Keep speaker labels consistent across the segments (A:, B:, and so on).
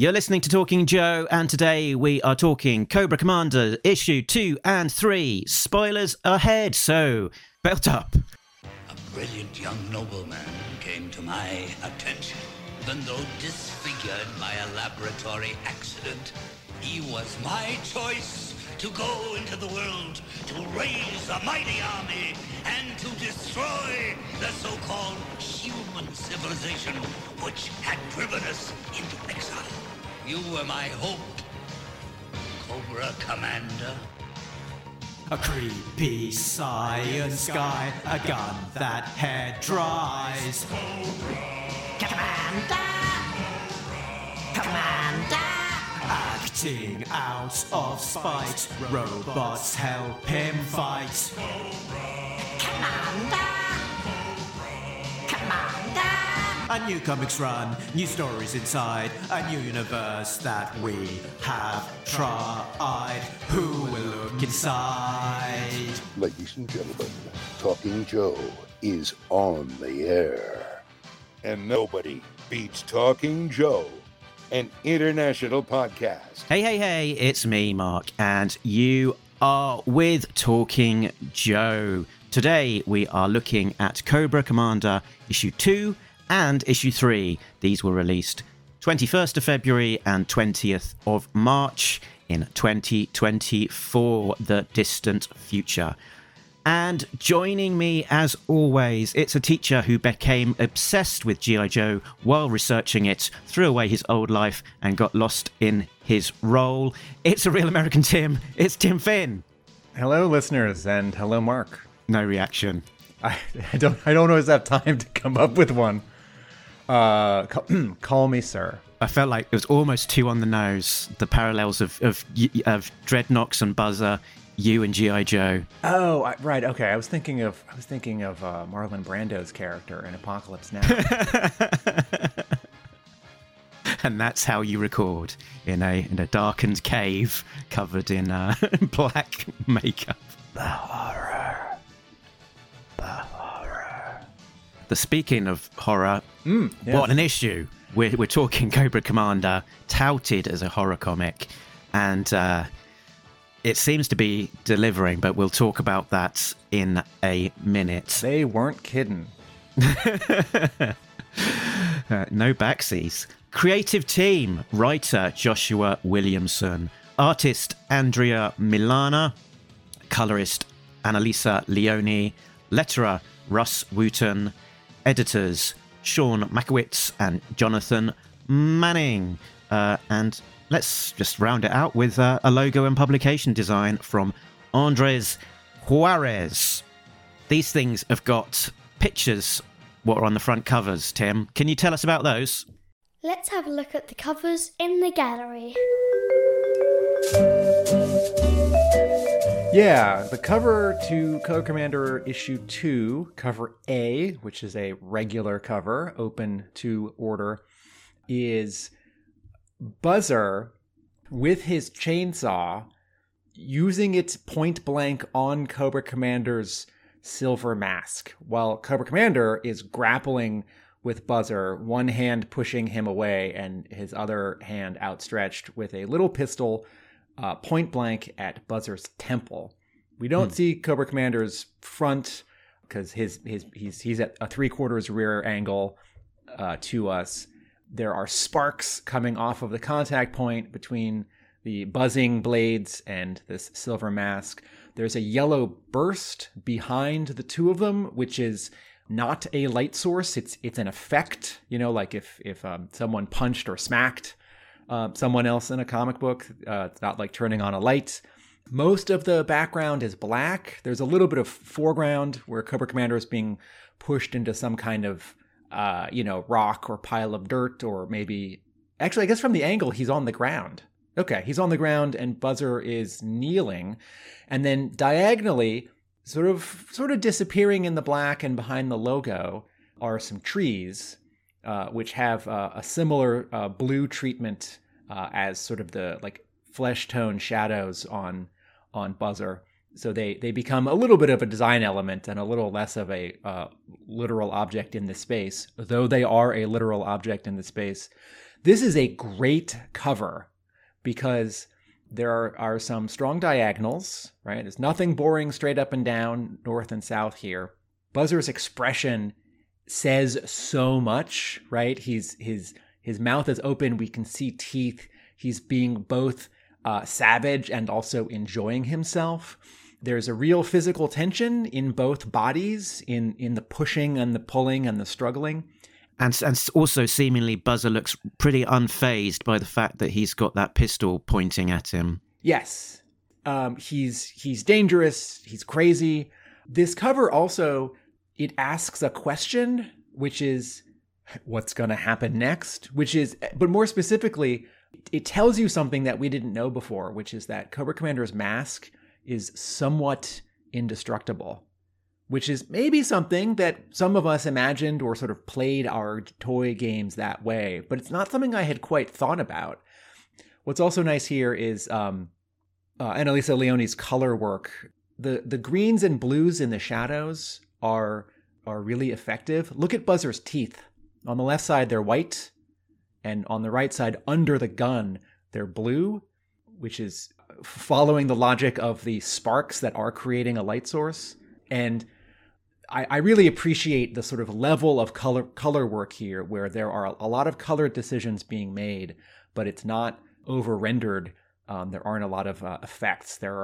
A: You're listening to Talking Joe, and today we are talking Cobra Commander issue 2 and 3. Spoilers ahead, so belt up.
B: A brilliant young nobleman came to my attention. Even though disfigured by a laboratory accident, he was my choice to go into the world, to raise a mighty army, and to destroy the so-called human civilization which had driven us into exile. You were my hope, Cobra Commander.
A: A creepy science guy, a gun that hair dries.
C: Commander! Commander!
A: Acting out of spite, robots help him fight.
C: Commander! Commander!
A: A new comics run, new stories inside, a new universe that we have tried. Who will look inside?
D: Ladies and gentlemen, Talking Joe is on the air. And nobody beats Talking Joe, an international podcast.
A: Hey, it's me, Mark, and you are with Talking Joe. Today, we are looking at Cobra Commander issue 2 and issue 3. These were released 21st of February and 20th of March in 2024, the distant future. And joining me, as always, it's a teacher who became obsessed with G.I. Joe while researching it, threw away his old life, and got lost in his role. It's a real American Tim. It's Tim Finn.
E: Hello, listeners, and hello, Mark.
A: No reaction.
E: I don't always have time to come up with one. Call me sir.
A: I felt like it was almost too on the nose. The parallels of Dreadnoks and Buzzer, you and G.I. Joe.
E: Oh, right. Okay, I was thinking of Marlon Brando's character in Apocalypse Now.
A: And that's how you record in a darkened cave covered in black makeup. The horror. Speaking of horror,
E: Yes.
A: What an issue! We're talking Cobra Commander, touted as a horror comic, and it seems to be delivering. But we'll talk about that in a minute.
E: They weren't kidding.
A: No backsies. Creative team: writer Joshua Williamson, artist Andrea Milana, colorist Annalisa Leone, letterer Russ Wooten, editors Sean Makowitz and Jonathan Manning. And let's just round it out with a logo and publication design from Andres Juarez. These things have got pictures what are on the front covers, Tim. Can you tell us about those?
F: Let's have a look at the covers in the gallery.
E: Yeah, the cover to Cobra Commander issue 2, cover A, which is a regular cover, open to order, is Buzzer with his chainsaw using it point blank on Cobra Commander's silver mask, while Cobra Commander is grappling with Buzzer, one hand pushing him away and his other hand outstretched with a little pistol point blank at Buzzer's temple. We don't see Cobra Commander's front because he's at a 3/4 rear angle to us. There are sparks coming off of the contact point between the buzzing blades and this silver mask. There's a yellow burst behind the two of them, which is not a light source. It's an effect, like if someone punched or smacked someone else in a comic book. It's not like turning on a light. Most of the background is black. There's a little bit of foreground where Cobra Commander is being pushed into some kind of, rock or pile of dirt, or maybe... Actually, I guess from the angle, he's on the ground. Okay, he's on the ground and Buzzer is kneeling. And then diagonally, sort of disappearing in the black and behind the logo, are some trees, which have a similar blue treatment as sort of the flesh tone shadows on Buzzer. So they become a little bit of a design element and a little less of a literal object in the space, though they are a literal object in the space. This is a great cover because there are some strong diagonals, right? There's nothing boring straight up and down, north and south here. Buzzer's expression says so much, right? His mouth is open. We can see teeth. He's being both savage and also enjoying himself. There's a real physical tension in both bodies, in the pushing and the pulling and the struggling.
A: And also seemingly Buzzer looks pretty unfazed by the fact that he's got that pistol pointing at him.
E: Yes. He's dangerous. He's crazy. This cover also, it asks a question, which is what's going to happen next, but more specifically, it tells you something that we didn't know before, which is that Cobra Commander's mask is somewhat indestructible, which is maybe something that some of us imagined or sort of played our toy games that way, but it's not something I had quite thought about. What's also nice here is Annalisa Leone's color work. The greens and blues in the shadows are really effective. Look at Buzzer's teeth. On the left side, they're white, and on the right side, under the gun, they're blue, which is following the logic of the sparks that are creating a light source. And I really appreciate the sort of level of color work here, where there are a lot of color decisions being made, but it's not over-rendered. There aren't a lot of effects. There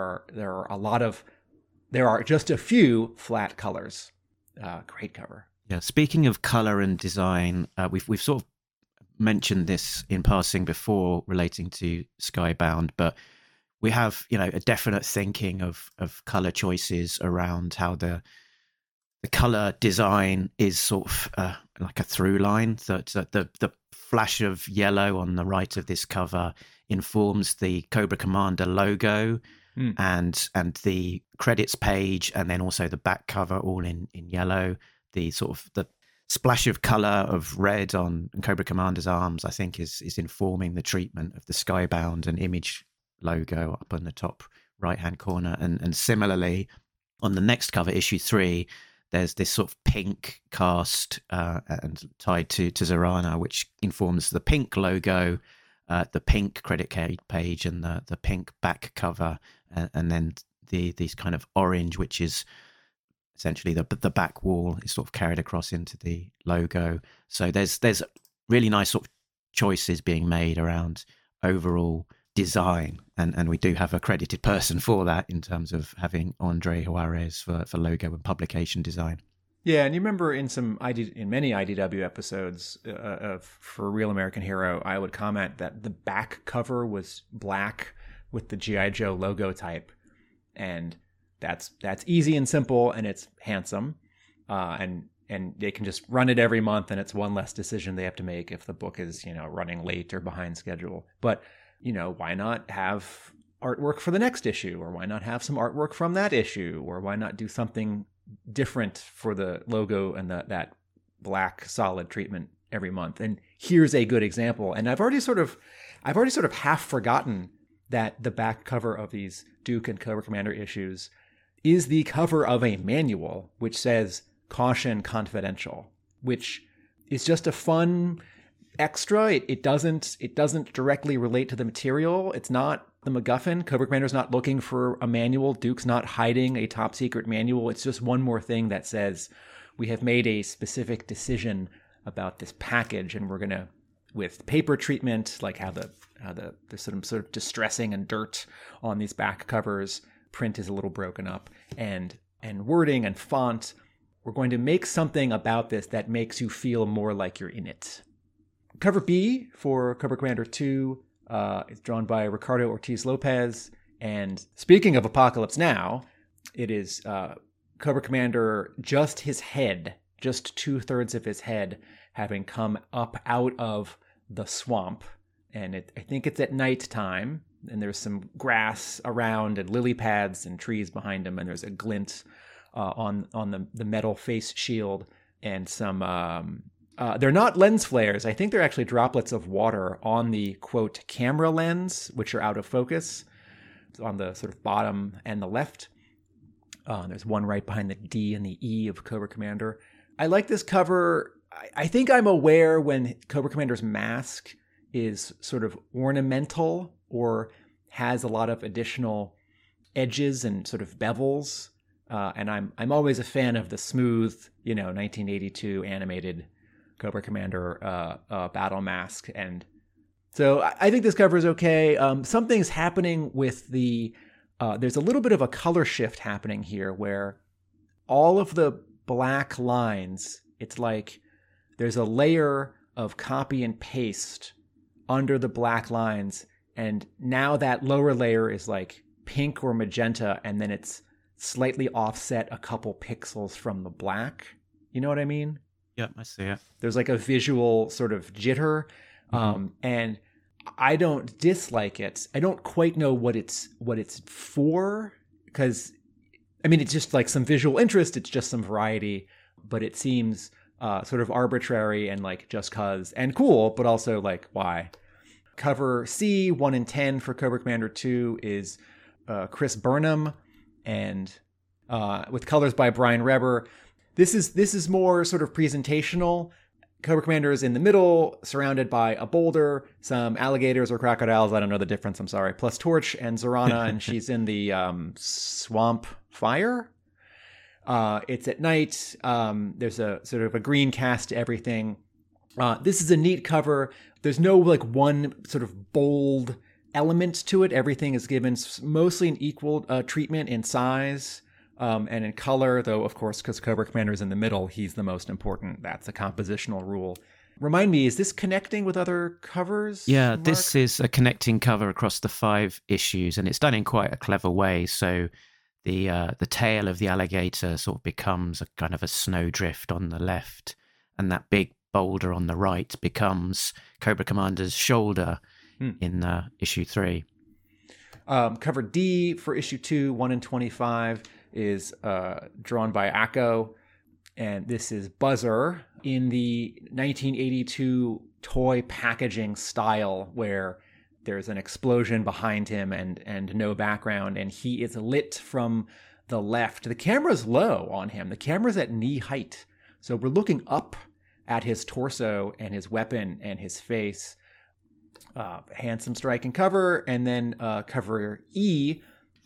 E: are just a few flat colors. Great cover.
A: Yeah. Speaking of color and design, we've sort of mentioned this in passing before relating to Skybound, but we have a definite thinking of color choices around how the color design is sort of like a through line. That the flash of yellow on the right of this cover informs the Cobra Commander logo and the credits page, and then also the back cover all in yellow. The sort of the splash of color of red on Cobra Commander's arms, I think, is informing the treatment of the Skybound and Image logo up on the top right-hand corner. And similarly, on the next cover, issue 3, there's this sort of pink cast and tied to Zarana, which informs the pink logo, the pink credit page, and the pink back cover, and then these kind of orange, which is essentially the back wall, is sort of carried across into the logo. So there's really nice sort of choices being made around overall design, and we do have a credited person for that in terms of having Andre Juarez for logo and publication design.
E: Yeah, and you remember in many IDW episodes for Real American Hero, I would comment that the back cover was black with the G.I. Joe logo type, and that's easy and simple, and it's handsome, and they can just run it every month, and it's one less decision they have to make if the book is running late or behind schedule. But why not have artwork for the next issue, or why not have some artwork from that issue, or why not do something different for the logo and that black solid treatment every month? And here's a good example. And I've already sort of half forgotten that the back cover of these Duke and Cobra Commander issues is the cover of a manual which says "Caution Confidential," which is just a fun extra. It doesn't directly relate to the material. It's not the MacGuffin. Cobra Commander's not looking for a manual. Duke's not hiding a top secret manual. It's just one more thing that says we have made a specific decision about this package, and we're gonna, with paper treatment, like how the sort of distressing and dirt on these back covers, print is a little broken up, and wording and font, we're going to make something about this that makes you feel more like you're in it. Cover B for Cobra Commander 2 is drawn by Ricardo Ortiz Lopez. And speaking of Apocalypse Now, it is Cobra Commander, just his head, just 2/3 of his head, having come up out of the swamp. And I think it's at night time, and there's some grass around and lily pads and trees behind him, and there's a glint on the metal face shield, and some... they're not lens flares. I think they're actually droplets of water on the, quote, camera lens, which are out of focus. It's on the sort of bottom and the left. There's one right behind the D and the E of Cobra Commander. I like this cover. I think I'm aware when Cobra Commander's mask is sort of ornamental or has a lot of additional edges and sort of bevels. And I'm always a fan of the smooth, 1982 animated Cobra Commander battle mask. And so I think this cover is okay. Something's happening with there's a little bit of a color shift happening here where all of the black lines, it's like there's a layer of copy and paste under the black lines. And now that lower layer is like pink or magenta, and then it's slightly offset a couple pixels from the black. You know what I mean?
A: Yep, I see it.
E: There's like a visual sort of jitter. And I don't dislike it. I don't quite know what it's for, because it's just like some visual interest. It's just some variety, but it seems sort of arbitrary and like just cause, and cool, but also like why. Cover C, 1 in 10 for Cobra Commander 2 is Chris Burnham, and with colors by Brian Reber. This is more sort of presentational. Cobra Commander is in the middle, surrounded by a boulder, some alligators or crocodiles, I don't know the difference, I'm sorry, plus Torch and Zorana, and she's in the swamp fire. It's at night. There's a sort of a green cast to everything. This is a neat cover. There's no like one sort of bold element to it. Everything is given mostly an equal treatment in size. And in color, though, of course, because Cobra Commander is in the middle, he's the most important. That's a compositional rule. Remind me, is this connecting with other covers?
A: Yeah,
E: Mark?
A: This is a connecting cover across the 5 issues, and it's done in quite a clever way. So the tail of the alligator sort of becomes a kind of a snowdrift on the left, and that big boulder on the right becomes Cobra Commander's shoulder in issue 3.
E: Cover D for issue 2, 1 in 25. Is drawn by Akko, and this is Buzzer in the 1982 toy packaging style where there's an explosion behind him and no background, and he is lit from the left. The camera's low on him. The camera's at knee height, so we're looking up at his torso and his weapon and his face. Handsome striking cover, and then cover E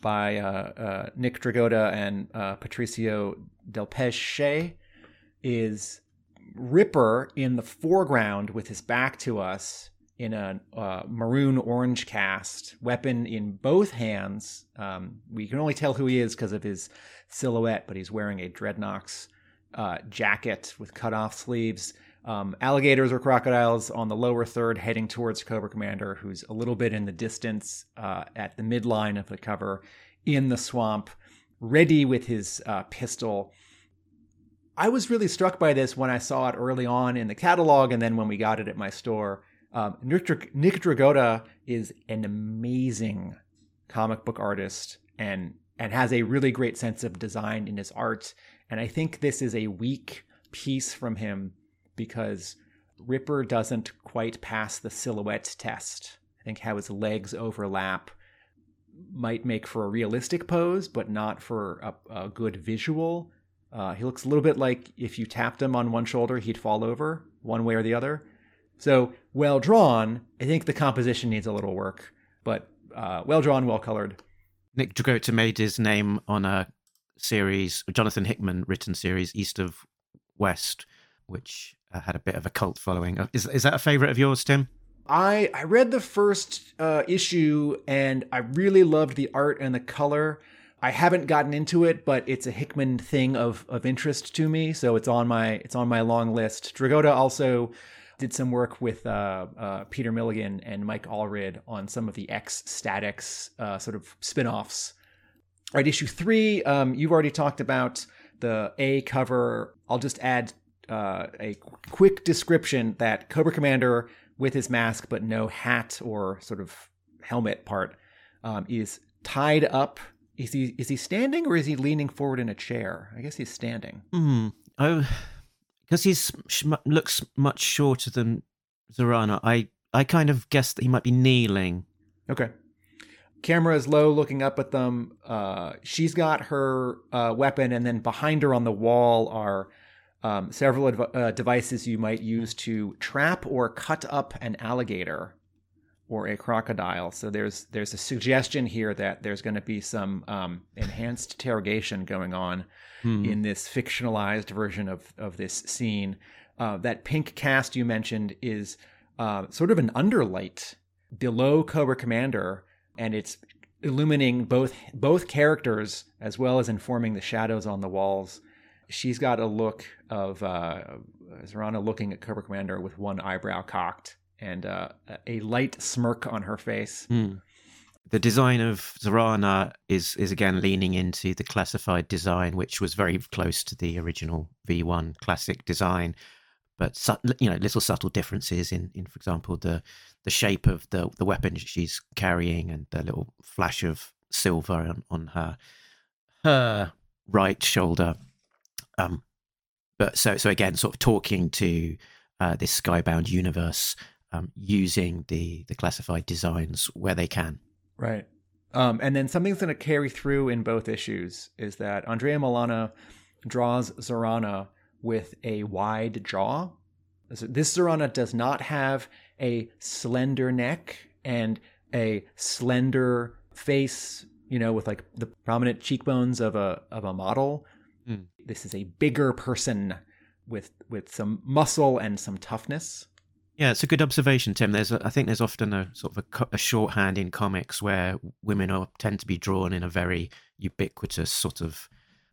E: by Nick Dragotta and Patricio Del Pesce is Ripper in the foreground with his back to us in a maroon-orange cast, weapon in both hands. We can only tell who he is because of his silhouette, but he's wearing a Dreadnoks jacket with cut-off sleeves. Alligators or crocodiles on the lower third heading towards Cobra Commander, who's a little bit in the distance at the midline of the cover in the swamp, ready with his pistol. I was really struck by this when I saw it early on in the catalog, and then when we got it at my store. Nick Dragotta is an amazing comic book artist and has a really great sense of design in his art. And I think this is a weak piece from him, because Ripper doesn't quite pass the silhouette test. I think how his legs overlap might make for a realistic pose, but not for a good visual. He looks a little bit like if you tapped him on one shoulder, he'd fall over one way or the other. So well drawn. I think the composition needs a little work, but well drawn, well colored.
A: Nick Dragotta made his name on a series, a Jonathan Hickman written series, East of West, which had a bit of a cult following. Is that a favorite of yours, Tim?
E: I read the first issue and I really loved the art and the color. I haven't gotten into it, but it's a Hickman thing of interest to me, so it's on my long list. Dragotta also did some work with Peter Milligan and Mike Allred on some of the X-Statix sort of spin-offs. All right, issue 3, you've already talked about the A cover. I'll just add a quick description that Cobra Commander with his mask but no hat or sort of helmet part is tied up. Is he standing or is he leaning forward in a chair? I guess he's standing.
A: Oh, because he looks much shorter than Zorana. I kind of guessed that he might be kneeling.
E: Okay. Camera is low, looking up at them. She's got her weapon, and then behind her on the wall are several devices you might use to trap or cut up an alligator or a crocodile. So there's a suggestion here that there's going to be some enhanced interrogation going on in this fictionalized version of this scene. That pink cast you mentioned is sort of an underlight below Cobra Commander, and it's illuminating both characters as well as informing the shadows on the walls. She's got a look of Zarana looking at Cobra Commander with one eyebrow cocked and a light smirk on her face.
A: The design of Zarana is again leaning into the classified design, which was very close to the original V1 classic design, but little subtle differences in for example, the shape of the weapon she's carrying and the little flash of silver on her right shoulder. But so again, sort of talking to this Skybound universe, using the classified designs where they can.
E: Right. And then something's going to carry through in both issues is that Andrea Milano draws Zarana with a wide jaw. This Zarana does not have a slender neck and a slender face, with like the prominent cheekbones of a model. This is a bigger person with some muscle and some toughness.
A: Yeah, it's a good observation, Tim. I think there's often a sort of a shorthand in comics where women tend to be drawn in a very ubiquitous sort of,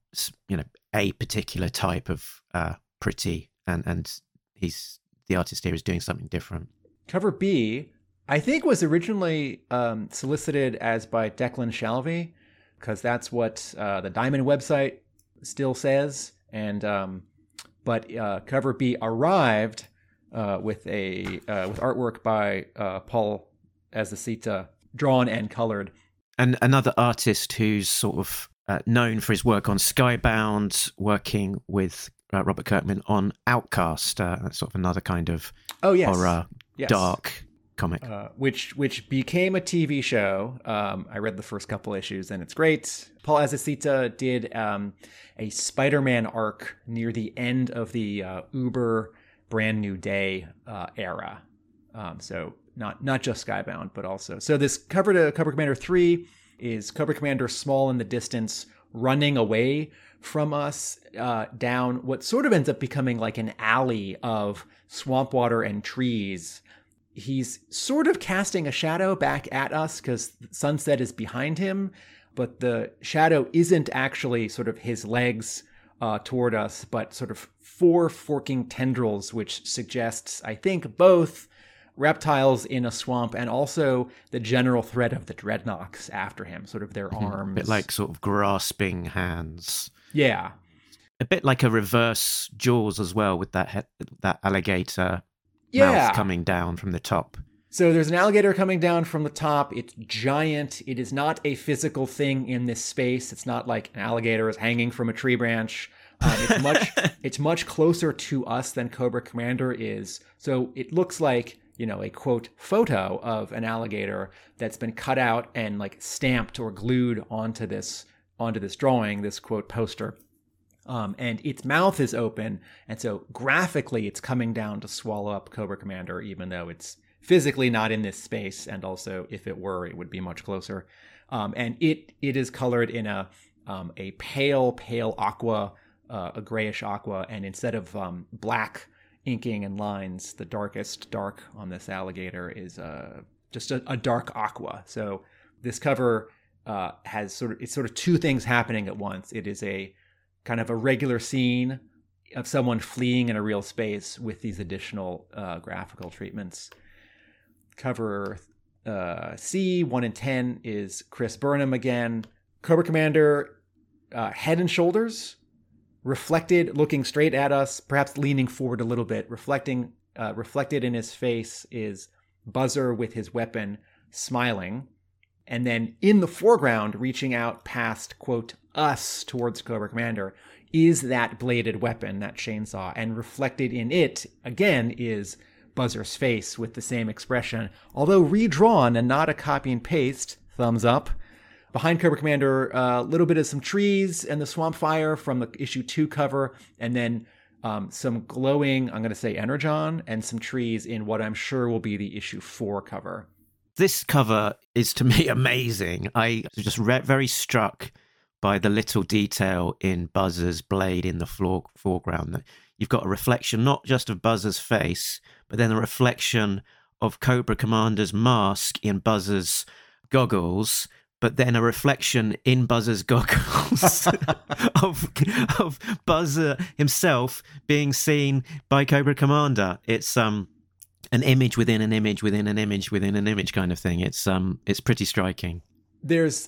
A: a particular type of pretty, and the artist here is doing something different.
E: Cover B, I think, was originally solicited as by Declan Shalvey, because that's what the Diamond website still says, and but Cover B arrived with artwork by Paul Azaceta, drawn and colored.
A: And another artist who's sort of known for his work on Skybound, working with Robert Kirkman on Outcast, that's sort of another kind of horror, dark comic.
E: Which became a TV show. I read the first couple issues and it's great. Paul Azaceta did a Spider-Man arc near the end of the Uber Brand New Day era. So not just Skybound, but also. So this cover to Cobra Commander 3 is Cobra Commander small in the distance, running away from us down what sort of ends up becoming like an alley of swamp water and trees. He's sort of casting a shadow back at us because sunset is behind him, but the shadow isn't actually sort of his legs toward us, but sort of four forking tendrils, which suggests, I think, both reptiles in a swamp and also the general threat of the Dreadnoks after him, sort of their arms.
A: A bit like sort of grasping hands.
E: Yeah.
A: A bit like a reverse Jaws as well, with that alligator mouth coming down from the top.
E: So there's an alligator coming down from the top. It's giant. It is not a physical thing in this space. It's not like an alligator is hanging from a tree branch. It's much closer to us than Cobra Commander is. So it looks like, a quote photo of an alligator that's been cut out and like stamped or glued onto this drawing, this quote poster. And its mouth is open, and so graphically it's coming down to swallow up Cobra Commander, even though it's physically not in this space, and also if it were, it would be much closer. And it is colored in a pale aqua, a grayish aqua, and instead of black inking and lines, the darkest dark on this alligator is just a dark aqua. So this cover has sort of two things happening at once. It is a kind of a regular scene of someone fleeing in a real space with these additional graphical treatments. Cover C, 1 in 10, is Chris Burnham again. Cobra Commander, head and shoulders, reflected, looking straight at us, perhaps leaning forward a little bit. Reflected in his face is Buzzer with his weapon, smiling. And then in the foreground, reaching out past, quote, us towards Cobra Commander, is that bladed weapon, that chainsaw. And reflected in it, again, is Buzzer's face with the same expression, although redrawn and not a copy and paste. Thumbs up. Behind Cobra Commander, a little bit of some trees and the swamp fire from the issue 2 cover, and then some glowing, I'm going to say Energon, and some trees in what I'm sure will be the issue 4 cover.
A: This cover is, to me, amazing. I was just very struck by the little detail in Buzzer's blade in the foreground. You've got a reflection not just of Buzzer's face, but then a reflection of Cobra Commander's mask in Buzzer's goggles, but then a reflection in Buzzer's goggles of Buzzer himself being seen by Cobra Commander. It's an image within an image within an image within an image kind of thing. It's pretty striking.
E: There's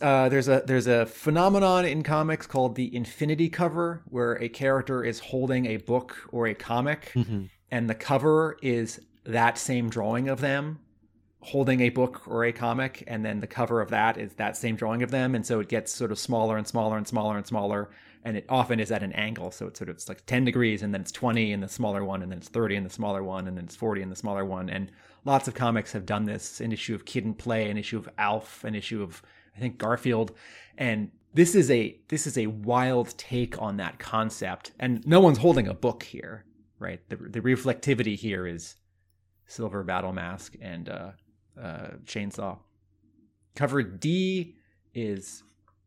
E: a phenomenon in comics called the infinity cover, where a character is holding a book or a comic, and the cover is that same drawing of them holding a book or a comic, and then the cover of that is that same drawing of them, and so it gets sort of smaller and smaller and smaller and smaller, and it often is at an angle, so it's like 10 degrees, and then it's 20 in the smaller one, and then it's 30 in the smaller one, and then it's 40 in the smaller one. And lots of comics have done this. An issue of Kid and Play, an issue of Alf, an issue of, I think, Garfield, and this is a wild take on that concept. And no one's holding a book here, right? The reflectivity here is Silver Battle Mask and Chainsaw. Cover D is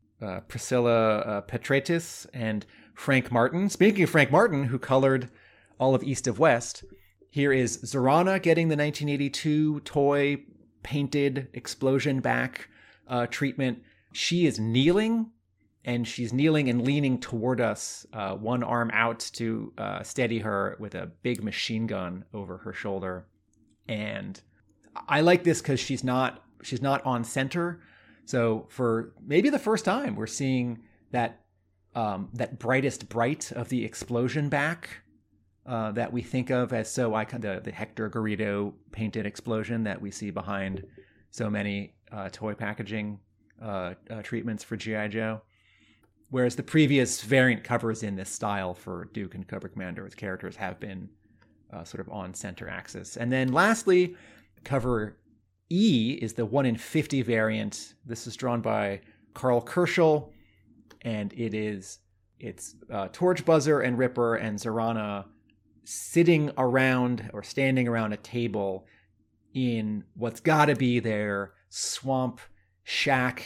E: Priscilla Petratis and Frank Martin. Speaking of Frank Martin, who colored all of East of West, here is Zorana getting the 1982 toy painted explosion back treatment. She is kneeling, and she's kneeling and leaning toward us, one arm out to steady her with a big machine gun over her shoulder. And I like this because she's not on center. So for maybe the first time, we're seeing that brightest bright of the explosion back that we think of as so iconic, the Hector Garrido painted explosion that we see behind so many toy packaging treatments for G.I. Joe. Whereas the previous variant covers in this style for Duke and Cobra Commander, its characters have been sort of on center axis. And then lastly, cover E is the 1 in 50 variant. This is drawn by Carl Kerschel, and it's Torch, Buzzer, and Ripper and Zorana sitting around or standing around a table in what's got to be their swamp shack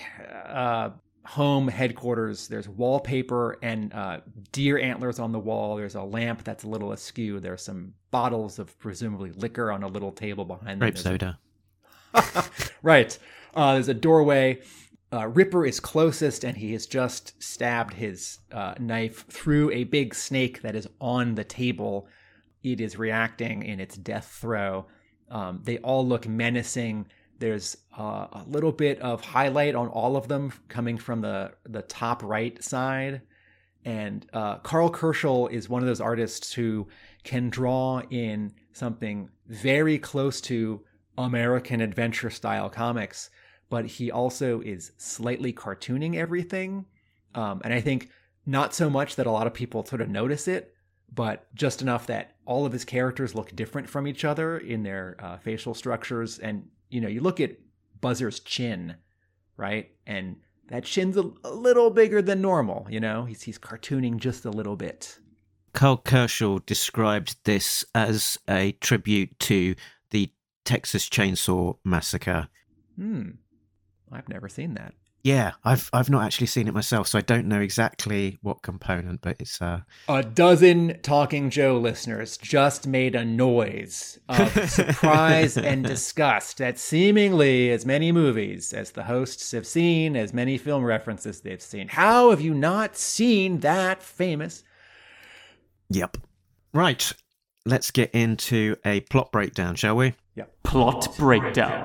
E: home headquarters. There's wallpaper and deer antlers on the wall. There's a lamp that's a little askew. There's some bottles of presumably liquor on a little table behind them.
A: Grape soda.
E: Right. There's a doorway. Ripper is closest, and he has just stabbed his knife through a big snake that is on the table. It is reacting in its death throe. They all look menacing. There's a little bit of highlight on all of them coming from the top right side. And Carl Kerschel is one of those artists who can draw in something very close to American adventure style comics, but he also is slightly cartooning everything. And I think not so much that a lot of people sort of notice it, but just enough that all of his characters look different from each other in their facial structures. And, you know, you look at Buzzer's chin, right? And that chin's a little bigger than normal, you know? He's cartooning just a little bit.
A: Carl Kerschel described this as a tribute to the Texas Chainsaw Massacre.
E: I've never seen that.
A: Yeah, I've not actually seen it myself, so I don't know exactly what component, but it's
E: A dozen Talking Joe listeners just made a noise of surprise and disgust at seemingly as many movies as the hosts have seen, as many film references they've seen. How have you not seen that famous?
A: Yep. Right. Let's get into a plot breakdown, shall we?
E: Yep.
C: Plot breakdown.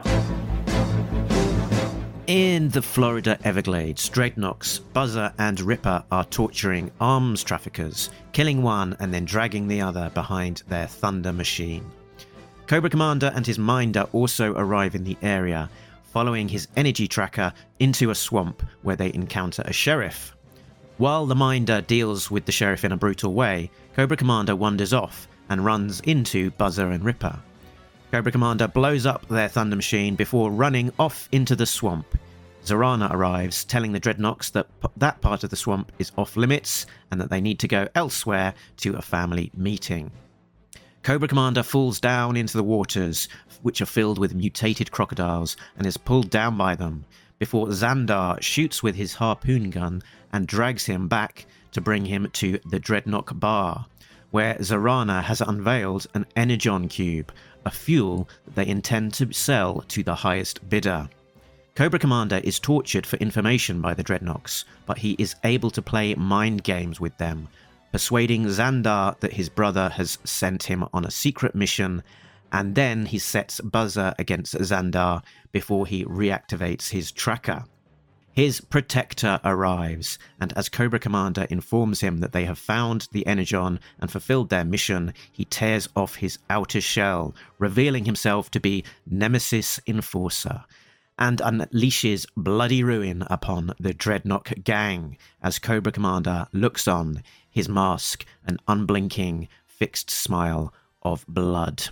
A: In the Florida Everglades, Dreadnoks, Buzzer, and Ripper are torturing arms traffickers, killing one and then dragging the other behind their thunder machine. Cobra Commander and his Minder also arrive in the area, following his energy tracker into a swamp where they encounter a sheriff. While the Minder deals with the sheriff in a brutal way, Cobra Commander wanders off and runs into Buzzer and Ripper. Cobra Commander blows up their thunder machine before running off into the swamp. Zorana arrives, telling the Dreadnoks that that part of the swamp is off limits and that they need to go elsewhere to a family meeting. Cobra Commander falls down into the waters, which are filled with mutated crocodiles, and is pulled down by them, before Xandar shoots with his harpoon gun and drags him back to bring him to the Dreadnought Bar, where Zorana has unveiled an Energon Cube, a fuel that they intend to sell to the highest bidder. Cobra Commander is tortured for information by the Dreadnoks, but he is able to play mind games with them, persuading Xandar that his brother has sent him on a secret mission, and then he sets Buzzer against Xandar before he reactivates his tracker. His protector arrives, and as Cobra Commander informs him that they have found the Energon and fulfilled their mission, he tears off his outer shell, revealing himself to be Nemesis Enforcer, and unleashes bloody ruin upon the Dreadnought gang as Cobra Commander looks on, his mask an unblinking, fixed smile of blood.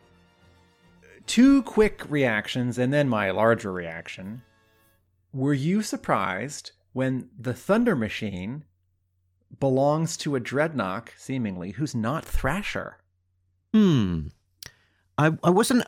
E: 2 quick reactions and then my larger reaction. Were you surprised when the Thunder Machine belongs to a Dreadnought, seemingly, who's not Thrasher?
A: I wasn't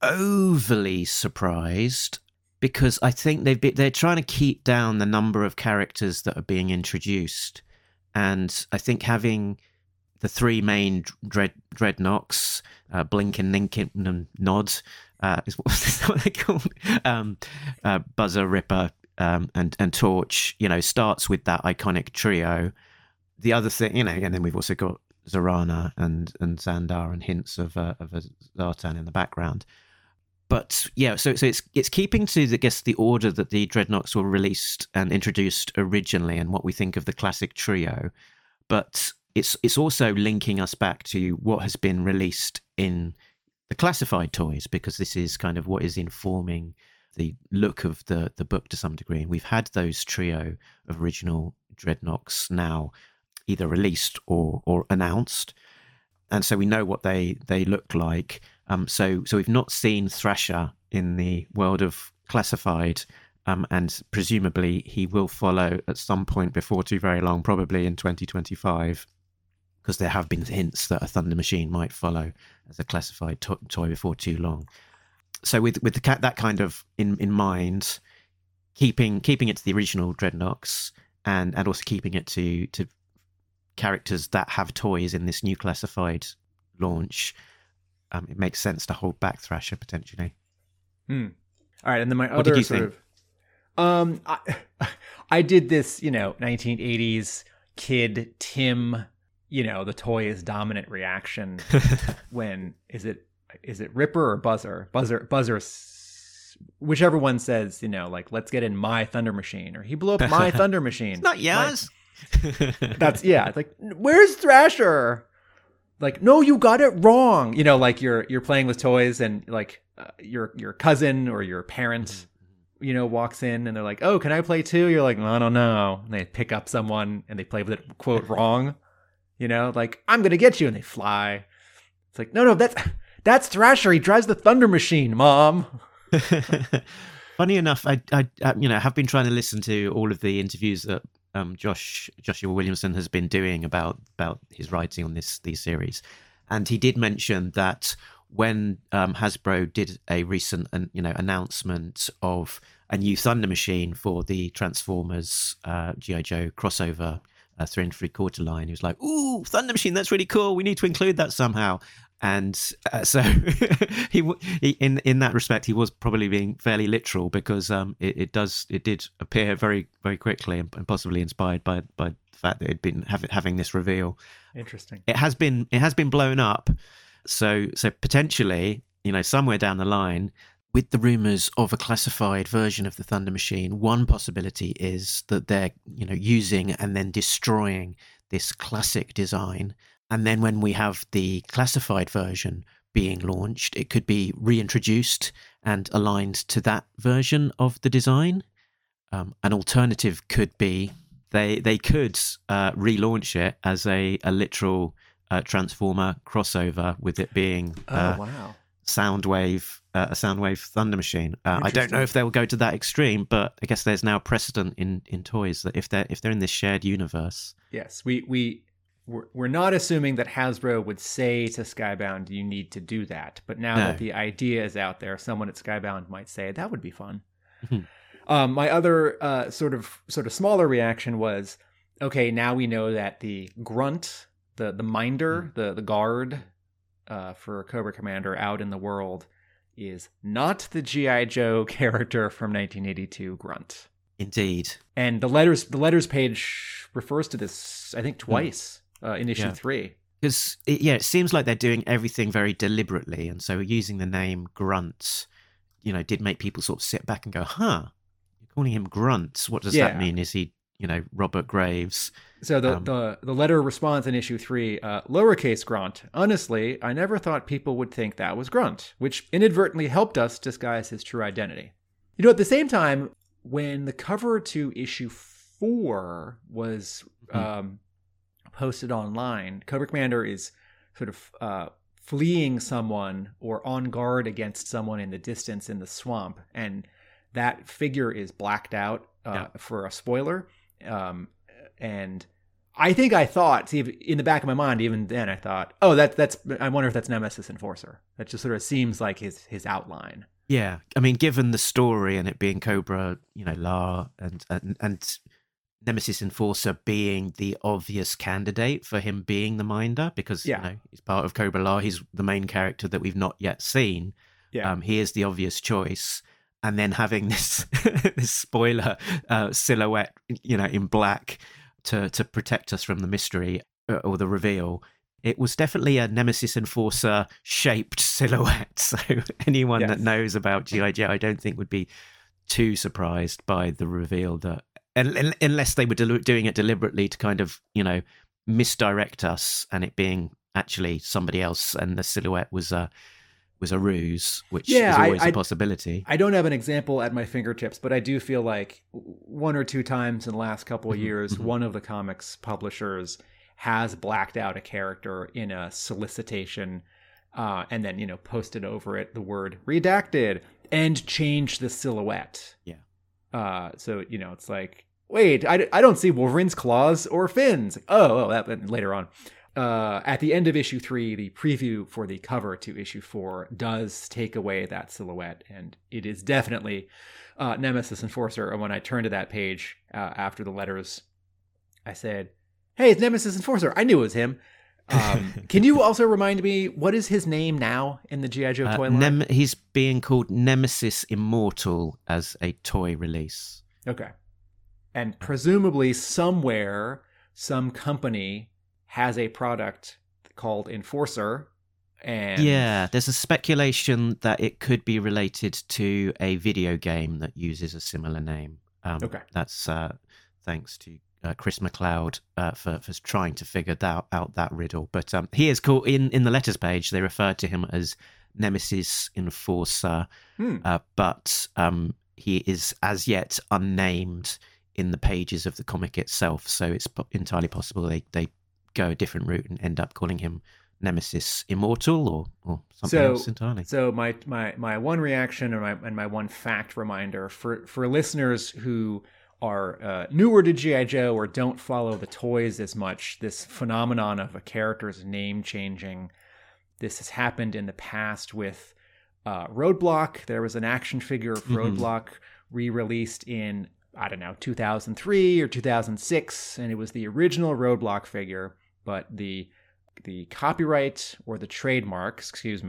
A: overly surprised, because I think they're trying to keep down the number of characters that are being introduced. And I think having the 3 main Dreadnoks, Blink and Nink and Nod, is what they're called, Buzzer, Ripper, and Torch, starts with that iconic trio. The other thing, and then we've also got Zorana and Xandar and hints of a Zartan in the background. But yeah, so it's keeping to, I guess, the order that the Dreadnoks were released and introduced originally, and what we think of the classic trio. But it's also linking us back to what has been released in the classified toys, because this is kind of what is informing the look of the book to some degree. And we've had those trio of original Dreadnoks now either released or announced, and so we know what they look like. So we've not seen Thrasher in the world of classified, and presumably he will follow at some point before too very long, probably in 2025, because there have been hints that a Thunder Machine might follow as a classified toy before too long. So with that kind of in mind, keeping it to the original Dreadnoks, and also keeping it to characters that have toys in this new classified launch, it makes sense to hold back Thrasher potentially.
E: All right, and then my
A: What
E: other
A: did you
E: sort
A: think?
E: of, I did this, 1980s kid Tim, the toy is dominant reaction when is it Ripper or Buzzer? Buzzer, whichever one says, like, let's get in my Thunder Machine, or he blew up my Thunder Machine.
A: It's not yours.
E: That's it's like, where's Thrasher? Like, no, you got it wrong. Like you're playing with toys, and like your cousin or your parent, walks in and they're like, oh, can I play too? You're like, I don't know. And they pick up someone and they play with it, quote, wrong. Like, I'm gonna get you, and they fly. It's like, no, that's Thrasher. He drives the Thunder Machine, Mom.
A: Funny enough, I have been trying to listen to all of the interviews that Joshua Williamson has been doing about his writing on these series, and he did mention that when Hasbro did a recent announcement of a new Thunder Machine for the Transformers G.I. Joe crossover 3 3/4 line, he was like, "Ooh, Thunder Machine, that's really cool. We need to include that somehow." And so he in that respect, he was probably being fairly literal, because it did appear very, very quickly, and possibly inspired by the fact that it'd been having this reveal.
E: Interesting.
A: It has been blown up. So potentially, somewhere down the line, with the rumors of a classified version of the Thunder Machine, one possibility is that they're using and then destroying this classic design. And then when we have the classified version being launched, it could be reintroduced and aligned to that version of the design. An alternative could be they could relaunch it as a literal Transformer crossover, with it being
E: wow.
A: Soundwave a Soundwave Thunder Machine. I don't know if they'll go to that extreme, but I guess there's now precedent in toys that if they're in this shared universe.
E: Yes, we're not assuming that Hasbro would say to Skybound, you need to do that. But now that the idea is out there, someone at Skybound might say, that would be fun. My other sort of smaller reaction was, okay, now we know that the grunt, the minder, the guard for Cobra Commander out in the world is not the G.I. Joe character from 1982 Grunt.
A: Indeed.
E: And the letters page refers to this, I think, twice. In issue 3.
A: Because, it seems like they're doing everything very deliberately. And so using the name Grunt, did make people sort of sit back and go, you're calling him Grunt. What does that mean? Is he, Robert Graves?
E: So the letter responds in issue 3, lowercase Grunt. Honestly, I never thought people would think that was Grunt, which inadvertently helped us disguise his true identity. At the same time, when the cover to issue 4 was... posted online, Cobra Commander is sort of fleeing someone or on guard against someone in the distance in the swamp, and that figure is blacked out for a spoiler. And I think I thought, in the back of my mind, even then, I thought, that's. I wonder if that's Nemesis Enforcer. That just sort of seems like his outline.
A: Yeah, I mean, given the story and it being Cobra, La and Nemesis Enforcer being the obvious candidate for him being the Minder, because he's part of Cobra La, he's the main character that we've not yet seen. He is the obvious choice, and then having this this spoiler silhouette, in black to protect us from the mystery or the reveal. It was definitely a Nemesis Enforcer shaped silhouette. So anyone that knows about G.I. Joe, I don't think would be too surprised by the reveal that. Unless they were doing it deliberately to kind of, misdirect us, and it being actually somebody else, and the silhouette was a ruse, which is always a possibility.
E: I don't have an example at my fingertips, but I do feel like one or two times in the last couple of years, one of the comics publishers has blacked out a character in a solicitation, and then posted over it the word redacted and changed the silhouette.
A: Yeah.
E: So, it's like, wait, I don't see Wolverine's claws or fins. That later on. At the end of issue 3, the preview for the cover to issue 4 does take away that silhouette, and it is definitely Nemesis Enforcer. And when I turned to that page after the letters, I said, hey, it's Nemesis Enforcer. I knew it was him. Can you also remind me, what is his name now in the G.I. Joe toy line?
A: He's being called Nemesis Immortal as a toy release.
E: Okay. And presumably somewhere, some company has a product called Enforcer. And
A: there's a speculation that it could be related to a video game that uses a similar name.
E: Okay.
A: That's thanks to Chris McLeod for trying to figure out that riddle. But he is called, in the letters page, they refer to him as Nemesis Enforcer, but he is as yet unnamed in the pages of the comic itself, so it's entirely possible they go a different route and end up calling him Nemesis Immortal or something else entirely.
E: So my one reaction and my one fact reminder for listeners who are newer to G.I. Joe or don't follow the toys as much, this phenomenon of a character's name changing, this has happened in the past with Roadblock. There was an action figure of Roadblock re-released in, 2003 or 2006, and it was the original Roadblock figure, but the copyright or the trademark,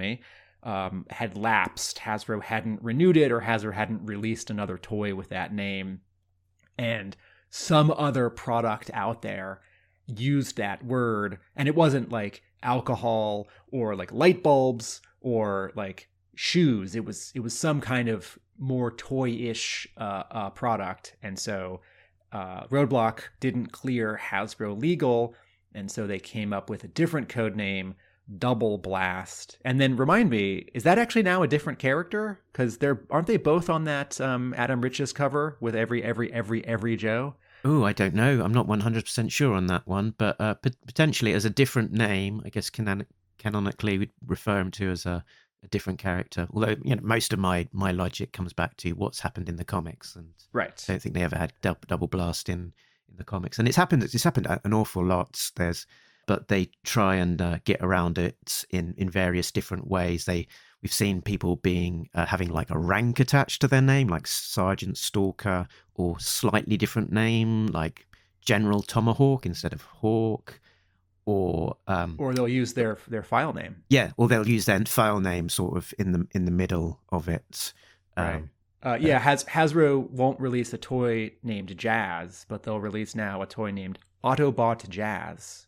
E: had lapsed. Hasbro hadn't renewed it, or Hasbro hadn't released another toy with that name. And some other product out there used that word, and it wasn't like alcohol or like light bulbs or like shoes. It was some kind of more toy-ish product, and so Roadblock didn't clear Hasbro legal, and so they came up with a different code name, Double Blast. And then remind me, is that actually now a different character? Because aren't they both on that Adam Riches cover with every Joe?
A: Oh, I don't know. I'm not 100% sure on that one, but potentially as a different name. I guess canonically we'd refer him to as a a different character. Although, most of my logic comes back to what's happened in the comics, and
E: Right.
A: I don't think they ever had Double Blast in the comics. And it's happened an awful lot. But they try and get around it in various different ways. We've seen people being having like a rank attached to their name, like Sergeant Stalker, or slightly different name like General Tomahawk instead of Hawk, or
E: they'll use their file name.
A: Yeah, or they'll use their file name sort of in the middle of it.
E: Right. Hasbro won't release a toy named Jazz, but they'll release now a toy named Autobot Jazz.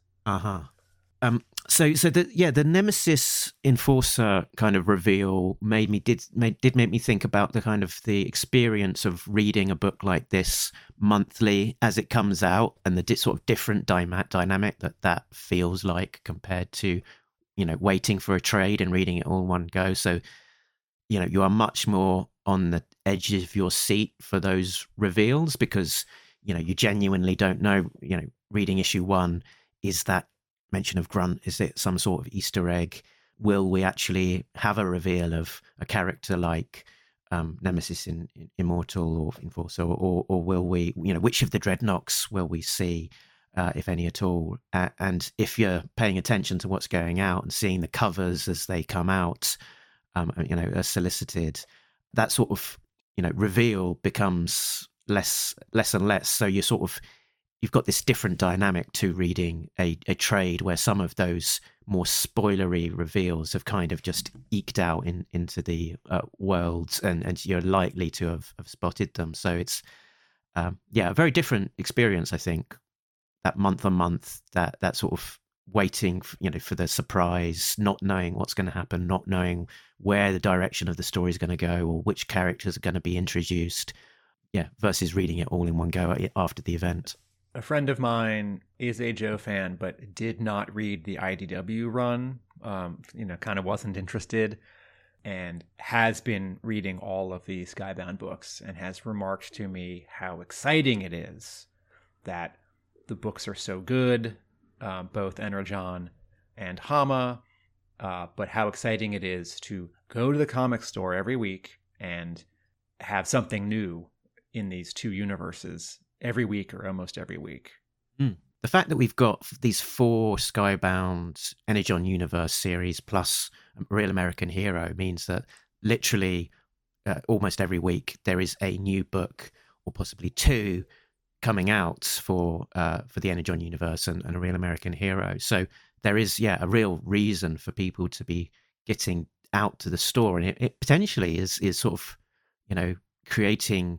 A: So the Nemesis Enforcer kind of reveal did make me think about the kind of the experience of reading a book like this monthly as it comes out, and the sort of different dynamic that feels like compared to waiting for a trade and reading it all in one go. So you are much more on the edge of your seat for those reveals, because you genuinely don't know. Reading issue 1, is that mention of Grunt, is it some sort of Easter egg? Will we actually have a reveal of a character like Nemesis in Immortal or Enforcer, or will we, which of the Dreadnoks will we see, if any at all? And if you're paying attention to what's going out and seeing the covers as they come out, are solicited, that sort of reveal becomes less and less. So you've got this different dynamic to reading a trade where some of those more spoilery reveals have kind of just eked out into the world, and you're likely to have spotted them. So it's a very different experience, I think, that month on month, that sort of waiting for the surprise, not knowing what's going to happen, not knowing where the direction of the story is going to go, or which characters are going to be introduced, versus reading it all in one go after the event.
E: A friend of mine is a Joe fan, but did not read the IDW run, kind of wasn't interested, and has been reading all of the Skybound books, and has remarked to me how exciting it is that the books are so good, both Energon and Hama, but how exciting it is to go to the comic store every week and have something new in these two universes every week, or almost every week.
A: The fact that we've got these 4 Skybound Energon Universe series plus Real American Hero means that literally almost every week there is a new book, or possibly 2, coming out for the Energon Universe and a Real American Hero. So there is a real reason for people to be getting out to the store, and it potentially is sort of creating,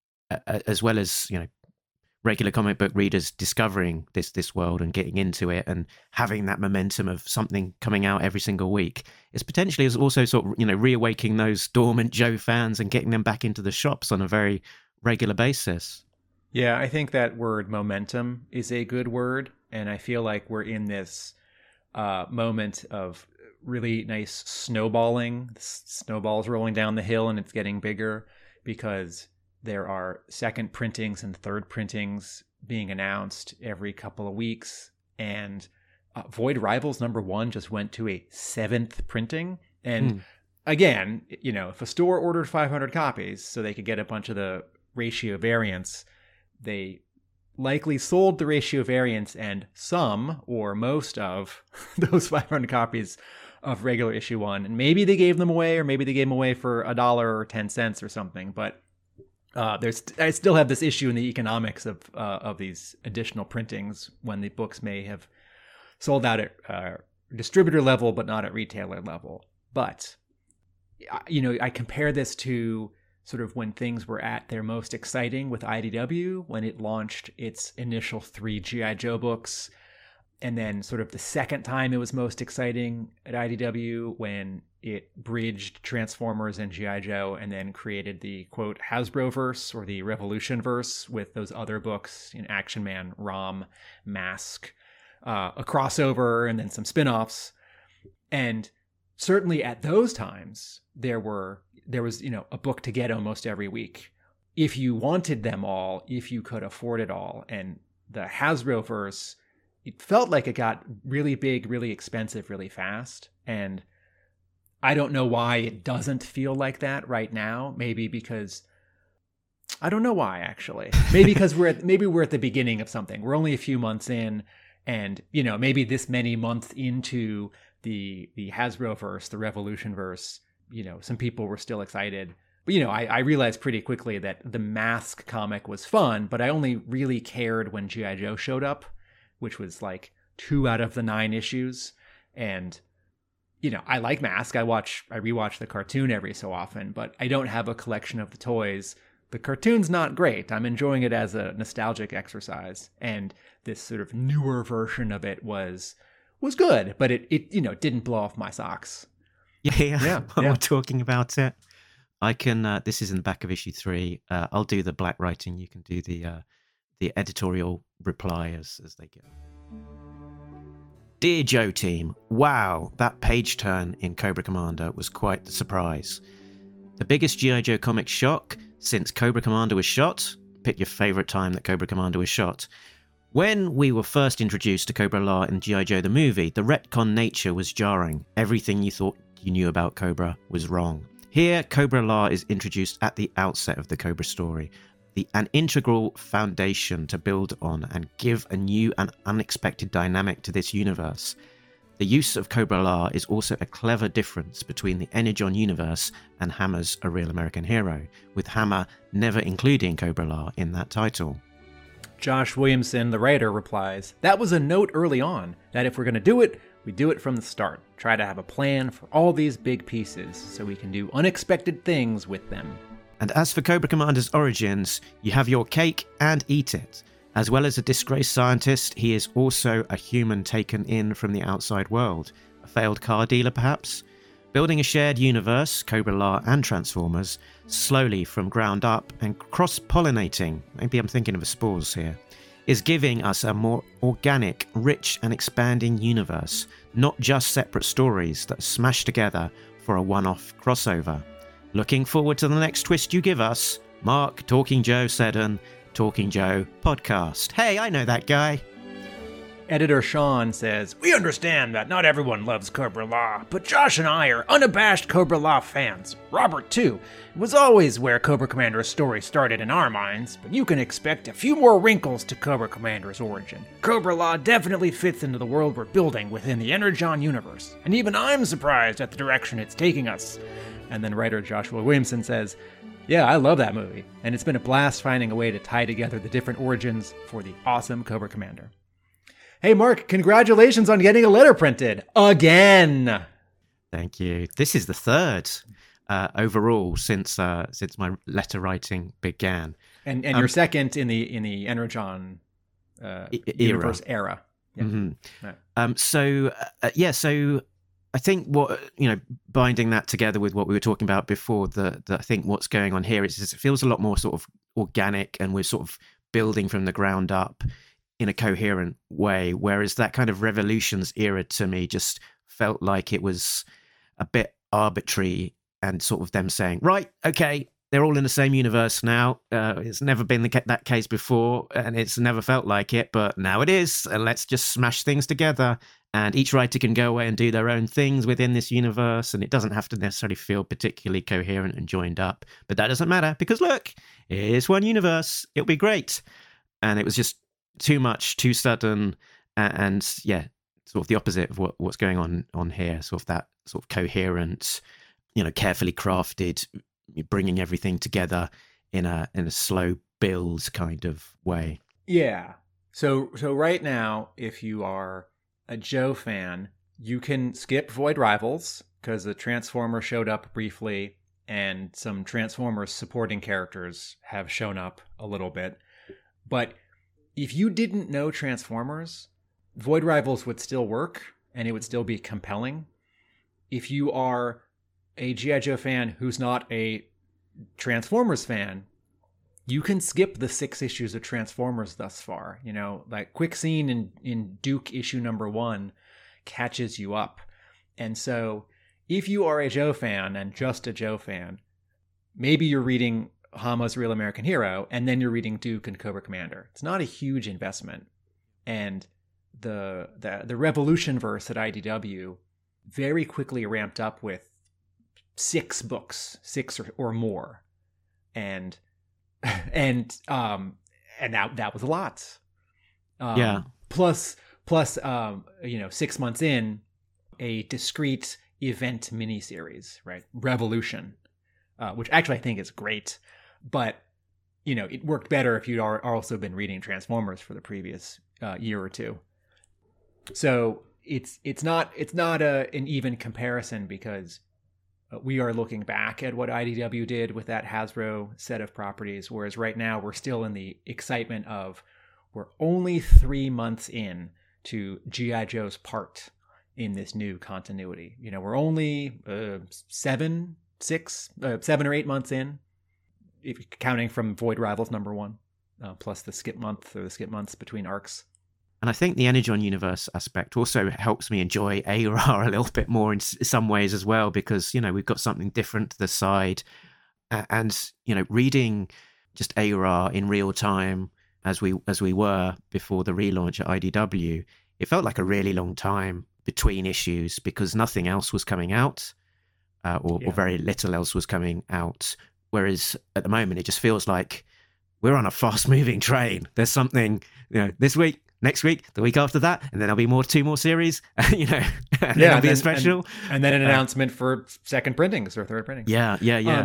A: as well as regular comic book readers discovering this world and getting into it and having that momentum of something coming out every single week. It's potentially is also sort of reawakening those dormant Joe fans and getting them back into the shops on a very regular basis.
E: Yeah, I think that word momentum is a good word, and I feel like we're in this moment of really nice snowballing. The snowball's rolling down the hill and it's getting bigger, because there are second printings and third printings being announced every couple of weeks. And Void Rivals #1 just went to a 7th printing. And again, if a store ordered 500 copies so they could get a bunch of the ratio variants, they likely sold the ratio variants and some or most of those 500 copies of regular issue 1. And maybe they gave them away, or maybe they gave them away for $1 or 10 cents or something. But I still have this issue in the economics of these additional printings, when the books may have sold out at distributor level but not at retailer level. But I compare this to sort of when things were at their most exciting with IDW, when it launched its initial 3 G.I. Joe books, and then sort of the second time it was most exciting at IDW when it bridged Transformers and G.I. Joe, and then created the, quote, Hasbroverse, or the Revolutionverse, with those other books in Action Man, ROM, Mask, a crossover, and then some spin-offs. And certainly at those times, there was a book to get almost every week, if you wanted them all, if you could afford it all. And the Hasbroverse, it felt like it got really big, really expensive, really fast. And I don't know why it doesn't feel like that right now. Maybe because I don't know why, actually. Maybe because we're at the beginning of something. We're only a few months in, and maybe this many months into the Hasbro verse, the Revolution verse, some people were still excited. But I realized pretty quickly that the Mask comic was fun, but I only really cared when G.I. Joe showed up, which was like 2 out of the 9 issues. And I like Mask. I rewatch the cartoon every so often, but I don't have a collection of the toys. The cartoon's not great. I'm enjoying it as a nostalgic exercise, and this sort of newer version of it was good, but it didn't blow off my socks.
A: Yeah. While we're talking about it, I can. This is in the back of issue 3. I'll do the black writing. You can do the editorial reply as they go. Dear Joe team, wow, that page turn in Cobra Commander was quite the surprise. The biggest G.I. Joe comic shock since Cobra Commander was shot. Pick your favourite time that Cobra Commander was shot. When we were first introduced to Cobra La in G.I. Joe the movie, the retcon nature was jarring. Everything you thought you knew about Cobra was wrong. Here, Cobra La is introduced at the outset of the Cobra story, an integral foundation to build on and give a new and unexpected dynamic to this universe. The use of Cobra La is also a clever difference between the Energon universe and Hammer's A Real American Hero, with Hammer never including Cobra La in that title.
E: Josh Williamson, the writer, replies, "That was a note early on, that if we're going to do it, we do it from the start. Try to have a plan for all these big pieces so we can do unexpected things with them."
A: And as for Cobra Commander's origins, you have your cake and eat it. As well as a disgraced scientist, he is also a human taken in from the outside world. A failed car dealer, perhaps? Building a shared universe, Cobra La and Transformers, slowly from ground up and cross-pollinating, maybe I'm thinking of a spores here, is giving us a more organic, rich and expanding universe, not just separate stories that are smashed together for a one-off crossover. Looking forward to the next twist you give us. Mark, Talking Joe Seddon, Talking Joe podcast. Hey, I know that guy.
E: Editor Sean says, "We understand that not everyone loves Cobra La, but Josh and I are unabashed Cobra La fans. Robert, too. It was always where Cobra Commander's story started in our minds, but you can expect a few more wrinkles to Cobra Commander's origin. Cobra La definitely fits into the world we're building within the Energon universe, and even I'm surprised at the direction it's taking us." And then writer Joshua Williamson says, "Yeah, I love that movie, and it's been a blast finding a way to tie together the different origins for the awesome Cobra Commander." Hey, Mark, congratulations on getting a letter printed. Again!
A: Thank you. This is the third overall since my letter writing began.
E: And your second in the Energon universe era. Yeah.
A: Mm-hmm. Right. So I think binding that together with what we were talking about before, I think what's going on here is it feels a lot more sort of organic, and we're sort of building from the ground up in a coherent way, whereas that kind of Revolutions era to me just felt like it was a bit arbitrary and sort of them saying, right, okay, they're all in the same universe now. It's never been that case before, and it's never felt like it, but now it is, and let's just smash things together. And each writer can go away and do their own things within this universe, and it doesn't have to necessarily feel particularly coherent and joined up. But that doesn't matter, because look, here's one universe. It'll be great. And it was just too much, too sudden, and yeah, sort of the opposite of what's going on here. Sort of that sort of coherent, carefully crafted, bringing everything together in a slow build kind of way.
E: Yeah. So right now, if you are a Joe fan, you can skip Void Rivals because the Transformers showed up briefly, and some Transformers supporting characters have shown up a little bit. But if you didn't know Transformers, Void Rivals would still work, and it would still be compelling. If you are a G.I. Joe fan who's not a Transformers fan, you can skip the 6 issues of Transformers thus far. Like quick scene in Duke issue number 1 catches you up. And so if you are a Joe fan and just a Joe fan, maybe you're reading Hama's Real American Hero, and then you're reading Duke and Cobra Commander. It's not a huge investment. And the Revolution verse at IDW very quickly ramped up with 6 books, 6 or more. And that was a lot. Plus, 6 months in, a discrete event miniseries, right? Revolution, which actually I think is great, but it worked better if you'd also been reading Transformers for the previous year or two. So it's not an even comparison, because we are looking back at what IDW did with that Hasbro set of properties, whereas right now we're still in the excitement of, we're only 3 months in to G.I. Joe's part in this new continuity. We're only 7 or 8 months in, if counting from Void Rivals #1, plus the skip months between arcs.
A: And I think the Energon universe aspect also helps me enjoy ARAR a little bit more in some ways as well, because, we've got something different to the side. And, reading just ARAR in real time as we were before the relaunch at IDW, it felt like a really long time between issues, because nothing else was coming out, or very little else was coming out. Whereas at the moment, it just feels like we're on a fast-moving train. There's something, this week, next week, the week after that, and then there'll be 2 more series, and then there'll be a special.
E: And then an announcement for second printings or third printings.
A: Yeah.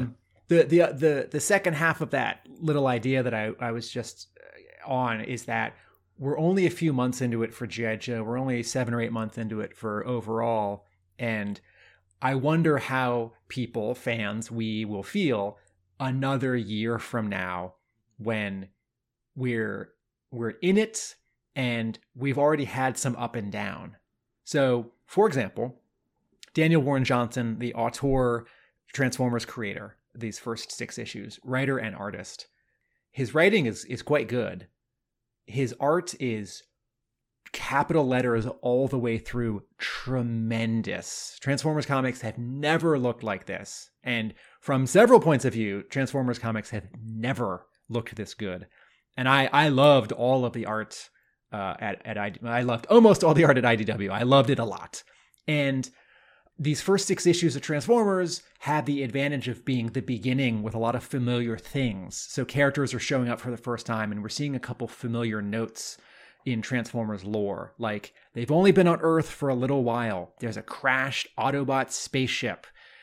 E: The second half of that little idea that I was just on is that we're only a few months into it for G.I. Joe. We're only 7 or 8 months into it for overall. And I wonder how fans, we will feel another year from now when we're in it and we've already had some up and down. So, for example, Daniel Warren Johnson, the auteur, Transformers creator, these first 6 issues, writer and artist, his writing is quite good. His art is capital letters all the way through, tremendous. Transformers comics have never looked like this. And from several points of view, Transformers comics have never looked this good. And I loved all of the art I loved almost all the art at IDW. I loved it a lot. And these first 6 issues of Transformers have the advantage of being the beginning with a lot of familiar things. So characters are showing up for the first time, and we're seeing a couple familiar notes in Transformers lore. Like, they've only been on Earth for a little while. There's a crashed Autobot spaceship.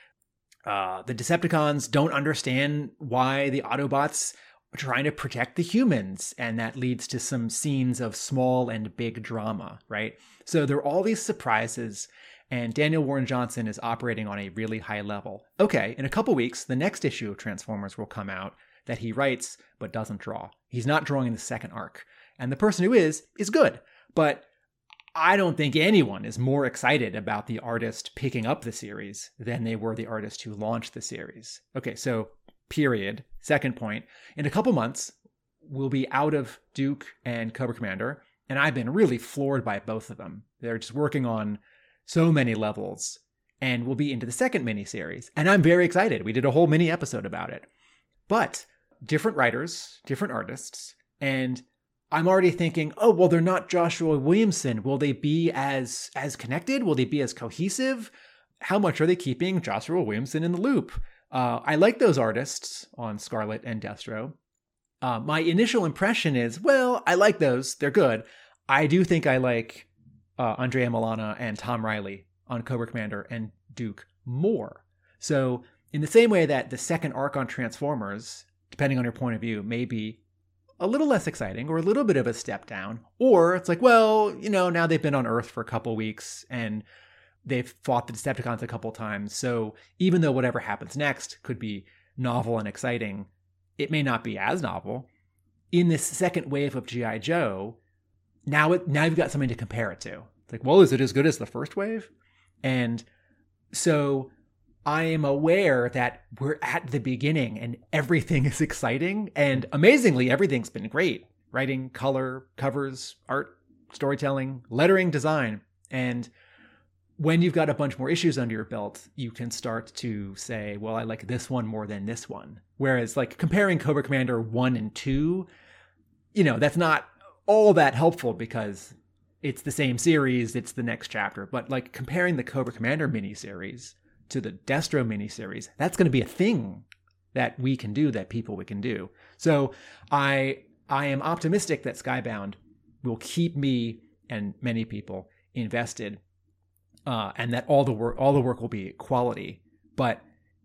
E: The Decepticons don't understand why the Autobots are trying to protect the humans, and that leads to some scenes of small and big drama, right? So there are all these surprises, and Daniel Warren Johnson is operating on a really high level. Okay, in a couple weeks, the next issue of Transformers will come out that he writes but doesn't draw. He's not drawing the second arc. And the person who is good. But I don't think anyone is more excited about the artist picking up the series than they were the artist who launched the series. Okay, so period. Second point. In a couple months, we'll be out of Duke and Cobra Commander, and I've been really floored by both of them. They're just working on so many levels, and we'll be into the second miniseries. And I'm very excited. We did a whole mini episode about it. But different writers, different artists, and I'm already thinking, oh, well, they're not Joshua Williamson. Will they be as connected? Will they be as cohesive? How much are they keeping Joshua Williamson in the loop? I like those artists on Scarlet and Destro. My initial impression is, well, I like those. They're good. I do think I like Andrea Milana and Tom Riley on Cobra Commander and Duke more. So in the same way that the second arc on Transformers, depending on your point of view, may be a little less exciting or a little bit of a step down, or it's like, well, now they've been on Earth for a couple weeks and they've fought the Decepticons a couple times. So even though whatever happens next could be novel and exciting, it may not be as novel. In this second wave of G.I. Joe, now you've got something to compare it to. It's like, well, is it as good as the first wave? And so I am aware that we're at the beginning and everything is exciting. And amazingly, everything's been great. Writing, color, covers, art, storytelling, lettering, design. And when you've got a bunch more issues under your belt, you can start to say, well, I like this one more than this one. Whereas like comparing Cobra Commander 1 and 2, that's not all that helpful because it's the same series, it's the next chapter. But like comparing the Cobra Commander miniseries to the Destro miniseries, that's going to be a thing that we can do, that we can do. So I am optimistic that Skybound will keep me and many people invested, and that all the work will be quality. But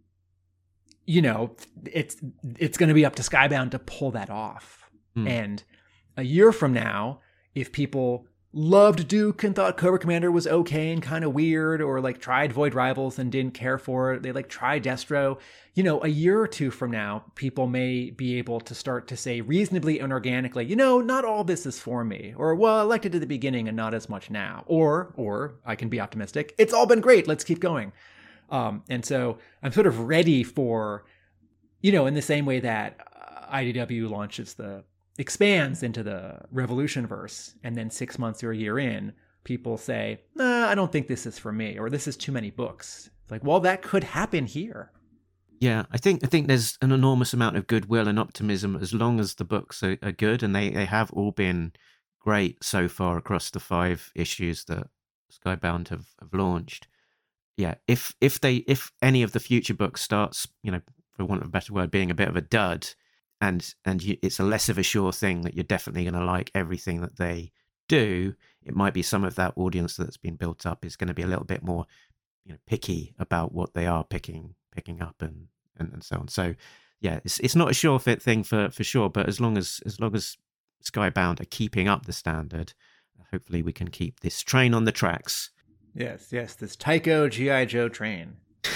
E: it's going to be up to Skybound to pull that off. And a year from now, if people loved Duke and thought Cobra Commander was okay and kind of weird, or like tried Void Rivals and didn't care for it, they like tried Destro, a year or two from now, people may be able to start to say reasonably and organically, not all this is for me, or, well, I liked it at the beginning and not as much now, or I can be optimistic, it's all been great, let's keep going. And so I'm sort of ready for, in the same way that IDW expands into the Revolution verse, and then 6 months or a year in, people say, nah, I don't think this is for me, or this is too many books. It's like, well, that could happen here.
A: Yeah, I think there's an enormous amount of goodwill and optimism as long as the books are good, and they have all been great so far across the 5 issues that Skybound have launched. Yeah, if any of the future books starts, for want of a better word, being a bit of a dud, and it's a less of a sure thing that you're definitely going to like everything that they do, it might be some of that audience that's been built up is going to be a little bit more, picky about what they are picking up and so on. So yeah, it's not a sure fit thing for sure, but as long as Skybound are keeping up the standard, hopefully we can keep this train on the tracks.
E: Yes, this Tycho G.I. Joe train.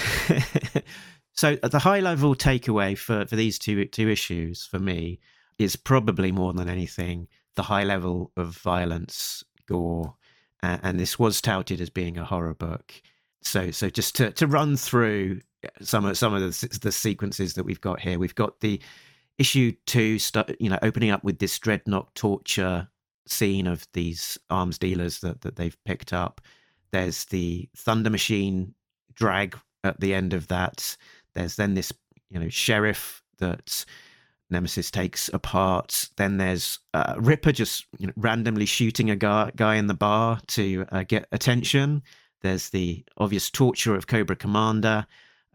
A: So the high level takeaway for these two issues for me is probably more than anything the high level of violence, gore, and this was touted as being a horror book. So just to run through some of the sequences that we've got here, we've got the issue 2 opening up with this Dreadnought torture scene of these arms dealers that they've picked up. There's the Thunder Machine drag at the end of that. There's then this, sheriff that Nemesis takes apart. Then there's Ripper just randomly shooting a guy in the bar to get attention. There's the obvious torture of Cobra Commander.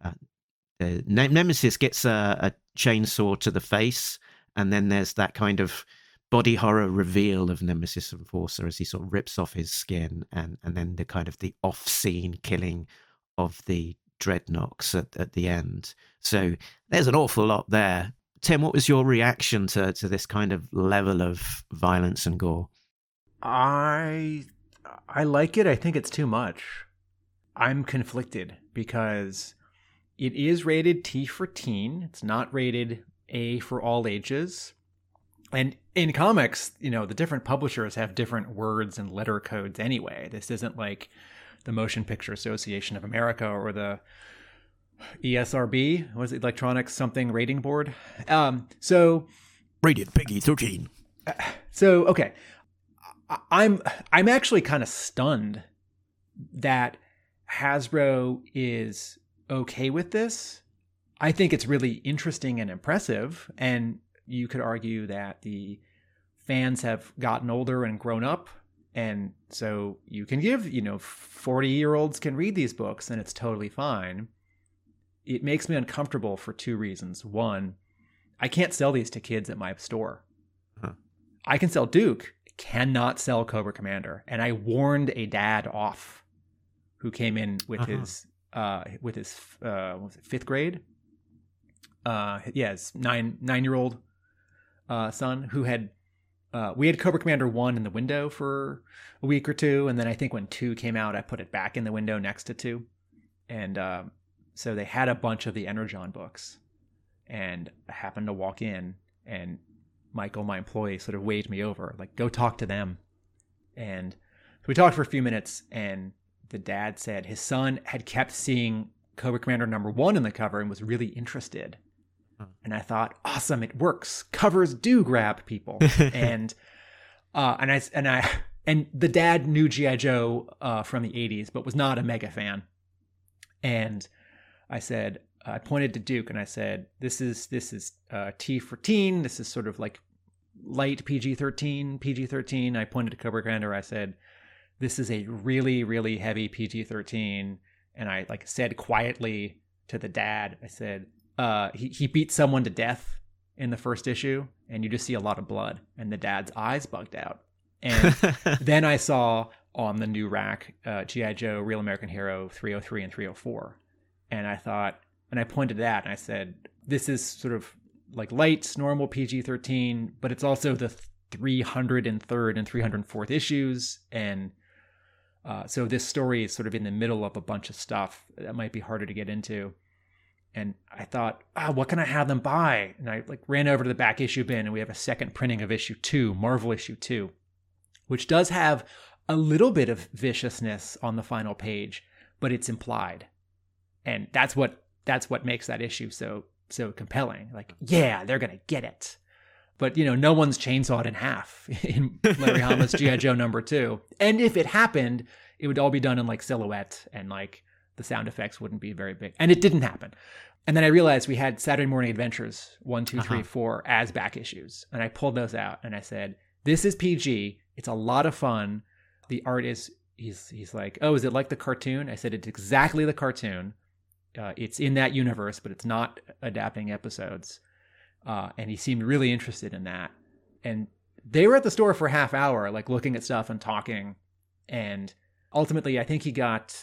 A: Nemesis gets a chainsaw to the face, and then there's that kind of body horror reveal of Nemesis Enforcer as he sort of rips off his skin, and then the kind of the off-scene killing of the Dreadnoks at the end. So there's an awful lot there. Tim, what was your reaction to this kind of level of violence and gore?
E: I like it. I think it's too much. I'm conflicted because it is rated T for teen. It's not rated A for all ages. And in comics, the different publishers have different words and letter codes anyway. This isn't like the Motion Picture Association of America or the ESRB, what is it, Electronics Something Rating Board? So
A: rated PG-13.
E: So okay, I'm actually kind of stunned that Hasbro is okay with this. I think it's really interesting and impressive, and you could argue that the fans have gotten older and grown up, and so you can give, 40-year-olds can read these books and it's totally fine. It makes me uncomfortable for 2 reasons. One, I can't sell these to kids at my store.
A: Huh.
E: I can sell Duke, cannot sell Cobra Commander. And I warned a dad off who came in with his what was it, 5th grade? His 9-year-old son who had, we had Cobra Commander 1 in the window for a week or 2. And then I think when 2 came out, I put it back in the window next to 2. And so they had a bunch of the Energon books. And I happened to walk in, and Michael, my employee, sort of waved me over, like, go talk to them. And so we talked for a few minutes, and the dad said his son had kept seeing Cobra Commander #1 in the cover and was really interested. And I thought, awesome, it works. Covers do grab people. and the dad knew G.I. Joe from the 80s, but was not a mega fan. And I pointed to Duke and I said, this is T for teen. This is sort of like light PG-13. I pointed to Cobra Commander. I said, this is a really, really heavy PG-13. And I like said quietly to the dad, I said, he beat someone to death in the first issue, and you just see a lot of blood. And the dad's eyes bugged out. And then I saw on the new rack, G.I. Joe, Real American Hero 303 and 304. And I thought, and I pointed to that and I said, this is sort of like light, normal PG-13, but it's also the 303rd and 304th issues. And so this story is sort of in the middle of a bunch of stuff that might be harder to get into. And I thought, what can I have them buy? And I like ran over to the back issue bin, and we have a second printing of issue 2, Marvel issue 2, which does have a little bit of viciousness on the final page, but it's implied. And that's what makes that issue so compelling. Like, yeah, they're going to get it. But, no one's chainsawed in half in Larry Hama's G.I. Joe #2. And if it happened, it would all be done in like silhouette, and like the sound effects wouldn't be very big. And it didn't happen. And then I realized we had Saturday Morning Adventures 1, 2, 3, 4 as back issues. And I pulled those out and I said, this is PG. It's a lot of fun. The art is, he's like, oh, is it like the cartoon? I said, it's exactly the cartoon. It's in that universe, but it's not adapting episodes. And he seemed really interested in that. And they were at the store for a half hour, like looking at stuff and talking. And ultimately, I think he got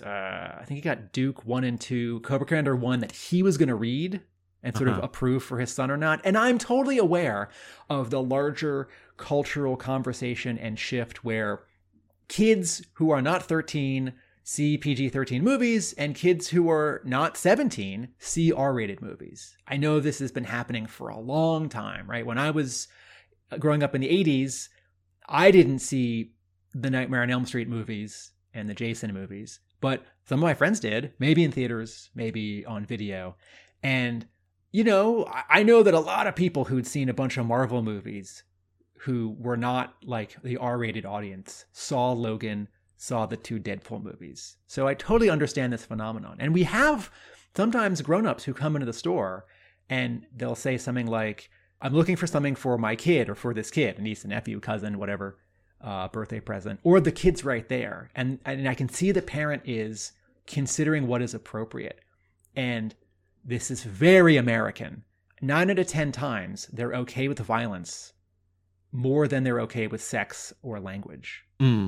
E: Duke 1 and 2, Cobra Commander 1 that he was going to read and sort of approve for his son or not. And I'm totally aware of the larger cultural conversation and shift where kids who are not 13 see PG-13 movies, and kids who are not 17 see R-rated movies. I know this has been happening for a long time, right? When I was growing up in the 80s, I didn't see the Nightmare on Elm Street movies and the Jason movies, but some of my friends did, maybe in theaters, maybe on video. And, I know that a lot of people who'd seen a bunch of Marvel movies who were not like the R-rated audience saw Logan, saw the 2 Deadpool movies. So I totally understand this phenomenon. And we have sometimes grown-ups who come into the store and they'll say something like, I'm looking for something for my kid or for this kid, a niece, a nephew, cousin, whatever, birthday present, or the kid's right there. And I can see the parent is considering what is appropriate. And this is very American. 9 out of 10 times, they're okay with violence more than they're okay with sex or language.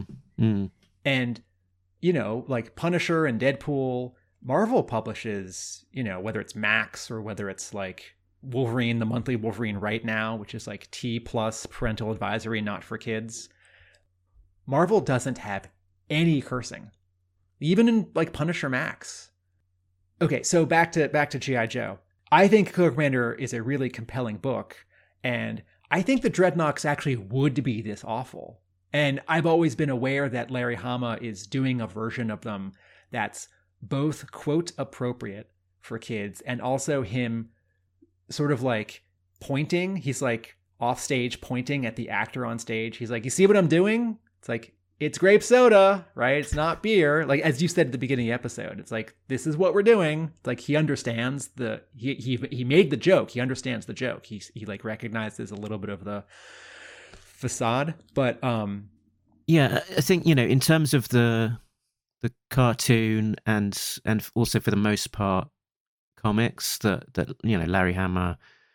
E: And, like Punisher and Deadpool, Marvel publishes, whether it's Max or whether it's like Wolverine, the monthly Wolverine right now, which is like T+ parental advisory, not for kids. Marvel doesn't have any cursing, even in like Punisher Max. Okay, so back to G.I. Joe. I think Cobra Commander is a really compelling book, and I think the Dreadnoks actually would be this awful. And I've always been aware that Larry Hama is doing a version of them that's both, quote, appropriate for kids, and also him sort of like pointing. He's like off stage pointing at the actor on stage. He's like, you see what I'm doing? It's like, it's grape soda, right? It's not beer. Like, as you said at the beginning of the episode, it's like, this is what we're doing. It's like, he understands he made the joke. He understands the joke. He like recognizes a little bit of the facade, but
A: yeah, I think in terms of the cartoon and also for the most part comics that Larry Hama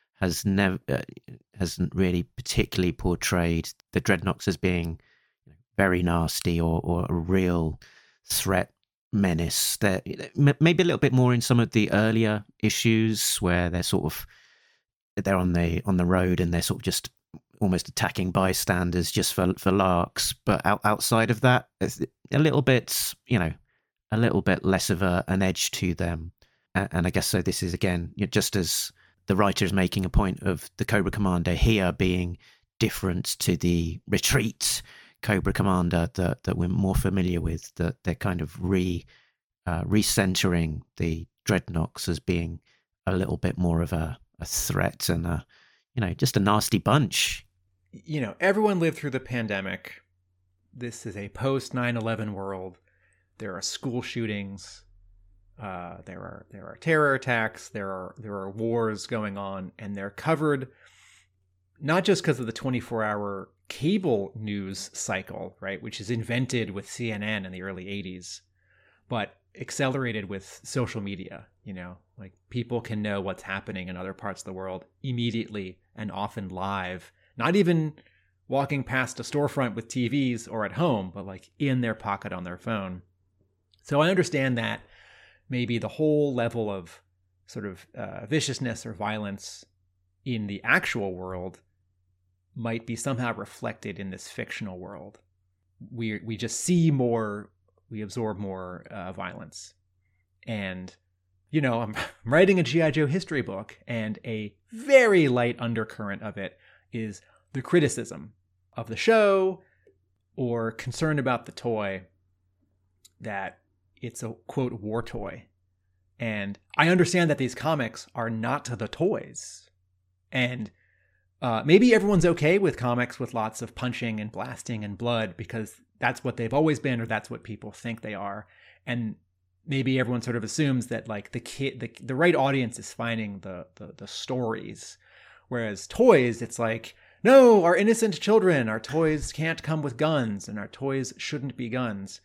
A: hasn't really particularly portrayed the Dreadnoks as being very nasty or a real threat menace. They're maybe a little bit more in some of the earlier issues where they're on the road and they're sort of just almost attacking bystanders just for larks. But outside of that, it's a little bit less of an edge to them. And I guess so this is, again, just as the writer is making a point of the Cobra Commander here being different to the Retreat Cobra Commander that we're more familiar with, that they're kind of recentering the Dreadnoks as being a little bit more of a threat and just a nasty bunch.
E: Everyone lived through the pandemic. This is a post 9/11 world. There are school shootings. There are terror attacks. There are wars going on, and they're covered not just because of the 24-hour cable news cycle, right, which is invented with CNN in the early 80s, but accelerated with social media, like people can know what's happening in other parts of the world immediately and often live, not even walking past a storefront with TVs or at home, but like in their pocket on their phone. So I understand that maybe the whole level of sort of viciousness or violence in the actual world might be somehow reflected in this fictional world. We just see more, we absorb more violence. And, I'm writing a G.I. Joe history book, and a very light undercurrent of it is the criticism of the show or concern about the toy, that it's a, quote, war toy. And I understand that these comics are not the toys. And maybe everyone's okay with comics with lots of punching and blasting and blood because that's what they've always been, or that's what people think they are. And maybe everyone sort of assumes that like the right audience is finding the stories. Whereas toys, it's like, no, our innocent children, our toys can't come with guns, and our toys shouldn't be guns.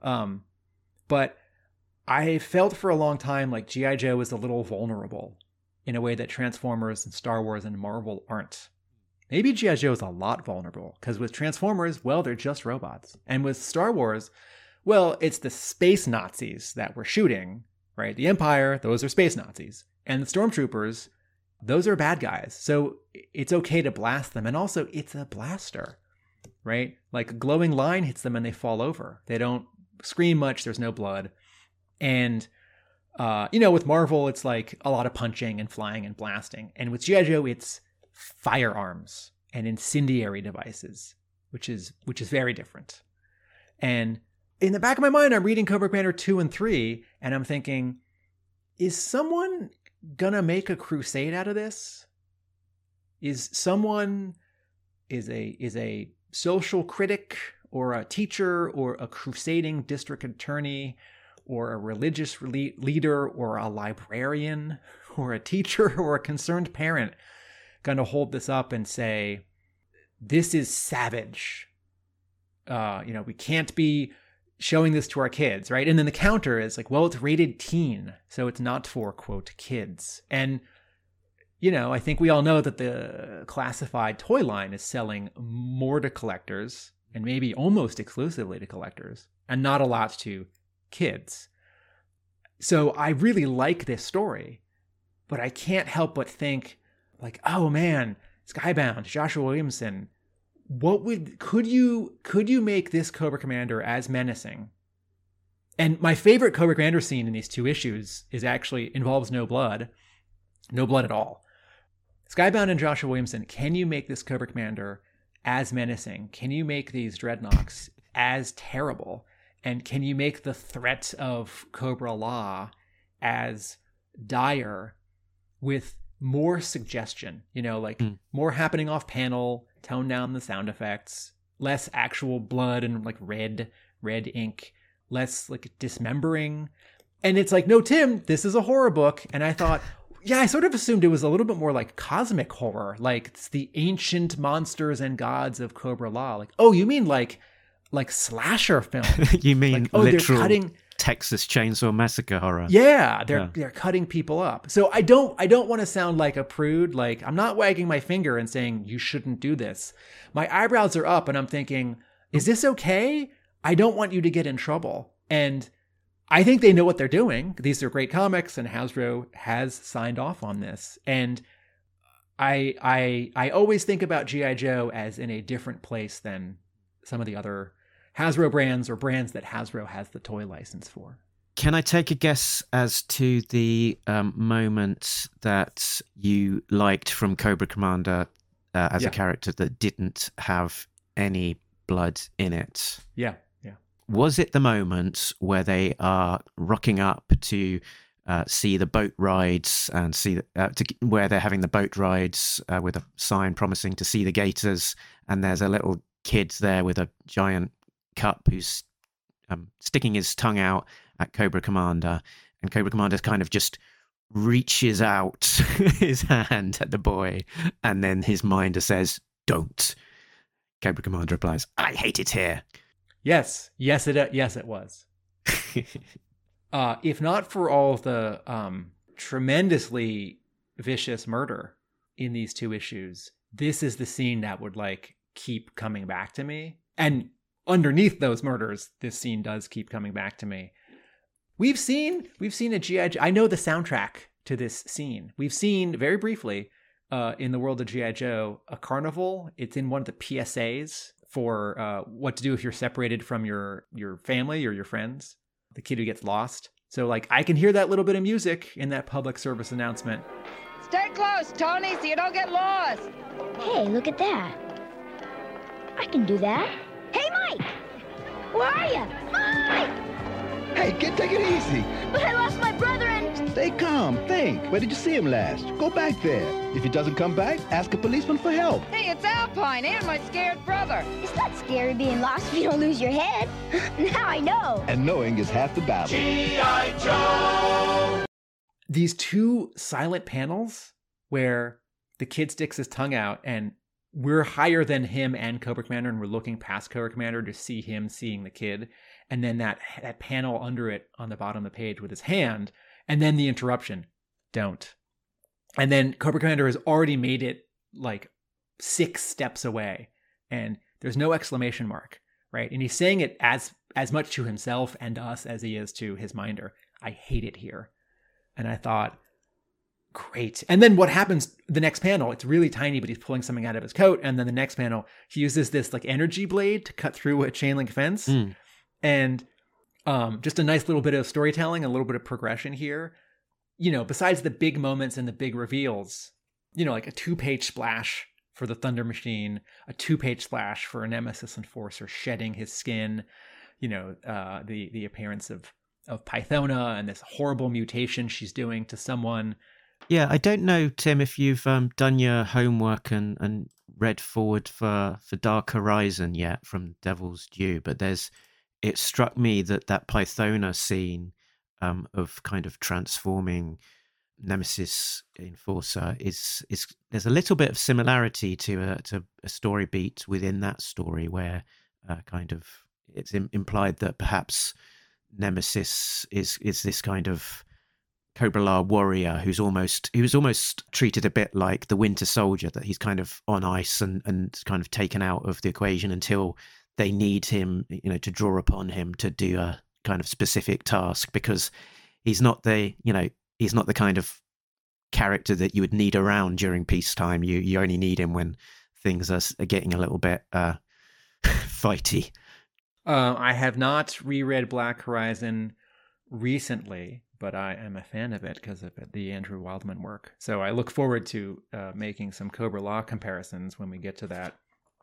E: But I felt for a long time like G.I. Joe is a little vulnerable in a way that Transformers and Star Wars and Marvel aren't. Maybe G.I. Joe is a lot vulnerable, because with Transformers, well, they're just robots. And with Star Wars, well, it's the space Nazis that we're shooting, right? The Empire, those are space Nazis. And the Stormtroopers, those are bad guys. So it's okay to blast them. And also, it's a blaster, right? Like a glowing line hits them and they fall over. They don't scream much. There's no blood. And, with Marvel, it's like a lot of punching and flying and blasting. And with G.I. Joe, it's firearms and incendiary devices, which is very different. And in the back of my mind, I'm reading Cobra Commander 2 and 3, and I'm thinking, is someone gonna make a crusade out of this? Is someone is a social critic or a teacher or a crusading district attorney or a religious leader or a librarian or a teacher or a concerned parent going to hold this up and say, this is savage. We can't be showing this to our kids, right? And then the counter is like, well, it's rated teen, so it's not for, quote, kids. And, I think we all know that the classified toy line is selling more to collectors, and maybe almost exclusively to collectors, and not a lot to kids. So I really like this story, but I can't help but think like, oh man, Skybound, Joshua Williamson, could you make this Cobra Commander as menacing? And my favorite Cobra Commander scene in these two issues involves no blood at all. Skybound and Joshua Williamson, can you make this Cobra Commander as menacing? Can you make these Dreadnoks as terrible? And can you make the threat of Cobra-La as dire with more suggestion? More happening off panel, tone down the sound effects, less actual blood and like red ink, less like dismembering. And it's like, no, Tim, this is a horror book. And I thought, yeah, I sort of assumed it was a little bit more like cosmic horror, like it's the ancient monsters and gods of Cobra-La. Like, oh, you mean like slasher film?
A: You mean
E: like,
A: literal
E: they're cutting
A: Texas Chainsaw Massacre horror?
E: Yeah, they're cutting people up. So I don't want to sound like a prude. Like, I'm not wagging my finger and saying you shouldn't do this. My eyebrows are up and I'm thinking, is this okay? I don't want you to get in trouble. And I think they know what they're doing. These are great comics, and Hasbro has signed off on this. And I always think about G.I. Joe as in a different place than some of the other Hasbro brands or brands that Hasbro has the toy license for.
A: Can I take a guess as to the moment that you liked from Cobra Commander as a character that didn't have any blood in it?
E: Yeah.
A: Was it the moment where they are rocking up to see the boat rides and where they're having the boat rides with a sign promising to see the gators, and there's a little kid there with a giant cup who's sticking his tongue out at Cobra Commander, and Cobra Commander kind of just reaches out his hand at the boy, and then his minder says, "Don't." Cobra Commander replies, "I hate it here."
E: Yes, it was. if not for all the tremendously vicious murder in these two issues, this is the scene that would like keep coming back to me. And underneath those murders, this scene does keep coming back to me. We've seen a G.I. Joe. I know the soundtrack to this scene. We've seen very briefly in the world of G.I. Joe a carnival. It's in one of the PSAs for what to do if you're separated from your family or your friends. The kid who gets lost. So like I can hear that little bit of music in that public service announcement.
C: Stay close, Tony, so you don't get lost.
G: Hey, look at that. I can do that. Hey, Mike! Where are you? Mike!
H: Hey, kid, take it easy.
G: But I lost my brother and...
H: Stay calm, think. Where did you see him last? Go back there. If he doesn't come back, ask a policeman for help.
C: Hey, it's Alpine and my scared brother.
G: It's not scary being lost if you don't lose your head. Now I know.
H: And knowing is half the battle.
B: G.I. Joe!
E: These two silent panels where the kid sticks his tongue out and we're higher than him and Cobra Commander and we're looking past Cobra Commander to see him seeing the kid. And then that panel under it on the bottom of the page with his hand. And then the interruption. Don't. And then Cobra Commander has already made it like 6 steps away. And there's no exclamation mark, right? And he's saying it as much to himself and us as he is to his minder. I hate it here. And I thought, great. And then what happens the next panel, it's really tiny, but he's pulling something out of his coat. And then the next panel, he uses this like energy blade to cut through a chain link fence. And just a nice little bit of storytelling, a little bit of progression here. You know, besides the big moments and the big reveals, you know, like a 2-page splash for the Thunder Machine, a 2-page splash for a Nemesis Enforcer shedding his skin, you know, the appearance of Pythona and this horrible mutation she's doing to someone.
A: Yeah, I don't know, Tim, if you've done your homework and read forward for Dark Horizon yet from Devil's Due, but it struck me that Pythona scene of kind of transforming Nemesis Enforcer is there's a little bit of similarity to a story beat within that story where kind of it's implied that perhaps Nemesis is this kind of Cobra-La warrior who's almost treated a bit like the Winter Soldier, that he's kind of on ice and kind of taken out of the equation until they need him, you know, to draw upon him to do a kind of specific task, because he's not the kind of character that you would need around during peacetime. You only need him when things are getting a little bit fighty.
E: I have not reread Black Horizon recently, but I am a fan of it because of the Andrew Wildman work. So I look forward to making some Cobra-La comparisons when we get to that.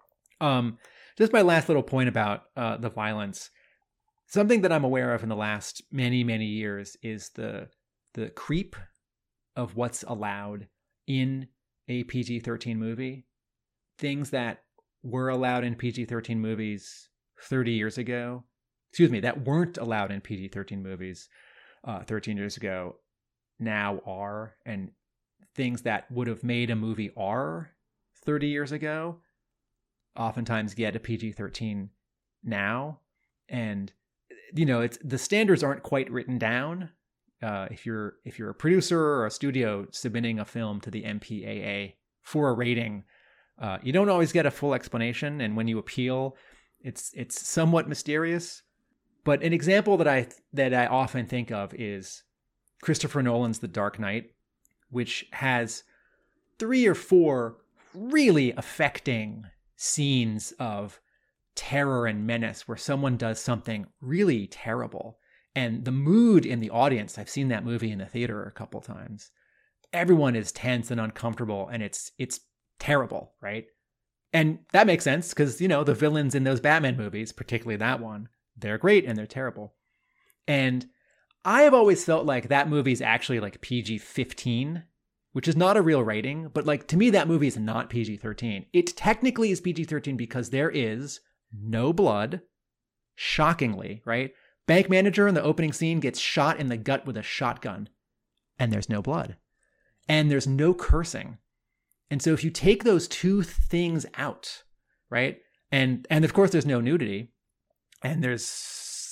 E: Just my last little point about the violence. Something that I'm aware of in the last many, many years is the creep of what's allowed in a PG-13 movie. Things that were allowed in PG-13 movies 30 years ago, that weren't allowed in PG-13 movies 13 years ago, now are, and things that would have made a movie R 30 years ago oftentimes get a PG-13 now. And, you know, the standards aren't quite written down. If you're a producer or a studio submitting a film to the MPAA for a rating, you don't always get a full explanation. And when you appeal, it's somewhat mysterious. But an example that I often think of is Christopher Nolan's The Dark Knight, which has 3 or 4 really affecting scenes of terror and menace where someone does something really terrible. And the mood in the audience, I've seen that movie in the theater a couple times. Everyone is tense and uncomfortable, and it's terrible, right? And that makes sense because, you know, the villains in those Batman movies, particularly that one, they're great and they're terrible. And I have always felt like that movie is actually like PG-15, which is not a real rating, but like to me that movie is not PG-13. It technically is PG-13 because there is no blood, shockingly, right? Bank manager in the opening scene gets shot in the gut with a shotgun, and there's no blood. And there's no cursing. And so if you take those 2 things out, right? And of course there's no nudity, and there's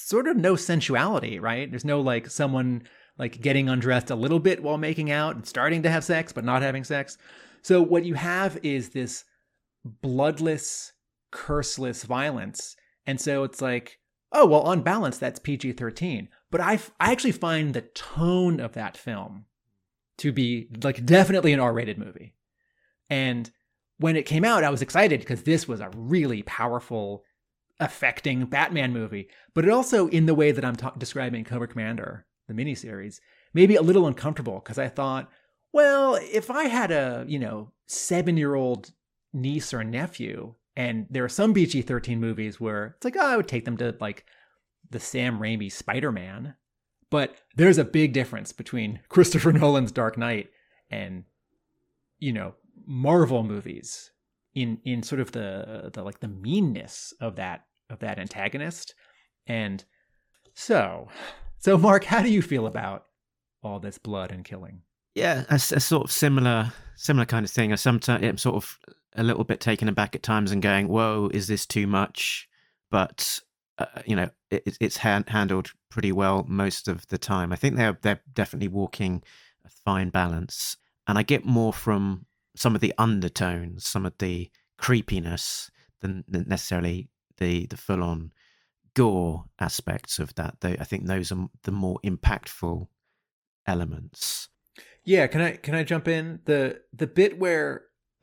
E: sort of no sensuality, right? There's no like someone like getting undressed a little bit while making out and starting to have sex, but not having sex. So what you have is this bloodless, curseless violence. And so it's like, oh, well, on balance, that's PG-13. But I actually find the tone of that film to be like definitely an R-rated movie. And when it came out, I was excited because this was a really powerful, affecting Batman movie. But it also, in the way that I'm describing Cobra Commander, the miniseries, maybe a little uncomfortable because I thought, well, if I had a, 7-year-old niece or nephew, and there are some PG-13 movies where it's like, oh, I would take them to like the Sam Raimi Spider-Man. But there's a big difference between Christopher Nolan's Dark Knight and, Marvel movies in sort of the like the meanness of that antagonist. And so Mark, how do you feel about all this blood and killing?
A: Yeah, a sort of similar kind of thing. Sometimes I'm sort of a little bit taken aback at times and going, "Whoa, is this too much?" But it's handled pretty well most of the time. I think they're definitely walking a fine balance, and I get more from some of the undertones, some of the creepiness than necessarily the full-on gore aspects of that. I think those are the more impactful elements.
E: Yeah, can I jump in? The bit where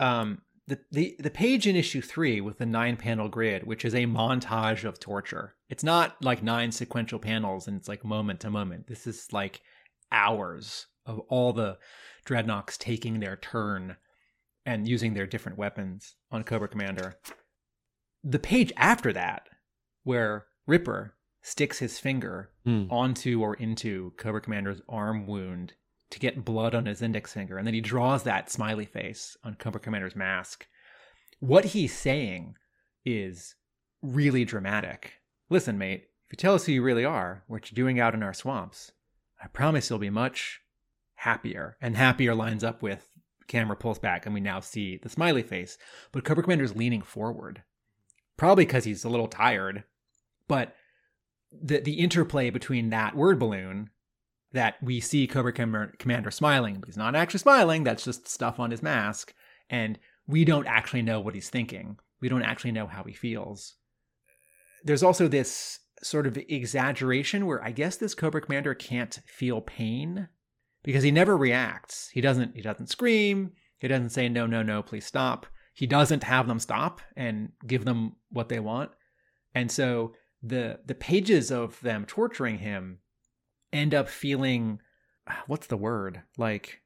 E: the page in issue 3 with the 9-panel grid, which is a montage of torture. It's not like 9 sequential panels and it's like moment to moment. This is like hours of all the Dreadnoks taking their turn and using their different weapons on Cobra Commander. The page after that, where Ripper sticks his finger onto or into Cobra Commander's arm wound to get blood on his index finger, and then he draws that smiley face on Cobra Commander's mask. What he's saying is really dramatic. Listen, mate, if you tell us who you really are, what you're doing out in our swamps, I promise you'll be much happier. And happier lines up with camera pulls back and we now see the smiley face. But Cobra Commander's leaning forward, probably because he's a little tired. But the interplay between that word balloon, that we see Cobra Commander smiling, but he's not actually smiling, that's just stuff on his mask, and we don't actually know what he's thinking. We don't actually know how he feels. There's also this sort of exaggeration where I guess this Cobra Commander can't feel pain because he never reacts. He doesn't scream. He doesn't say, no, please stop. He doesn't have them stop and give them what they want. And so the pages of them torturing him end up feeling, what's the word? Like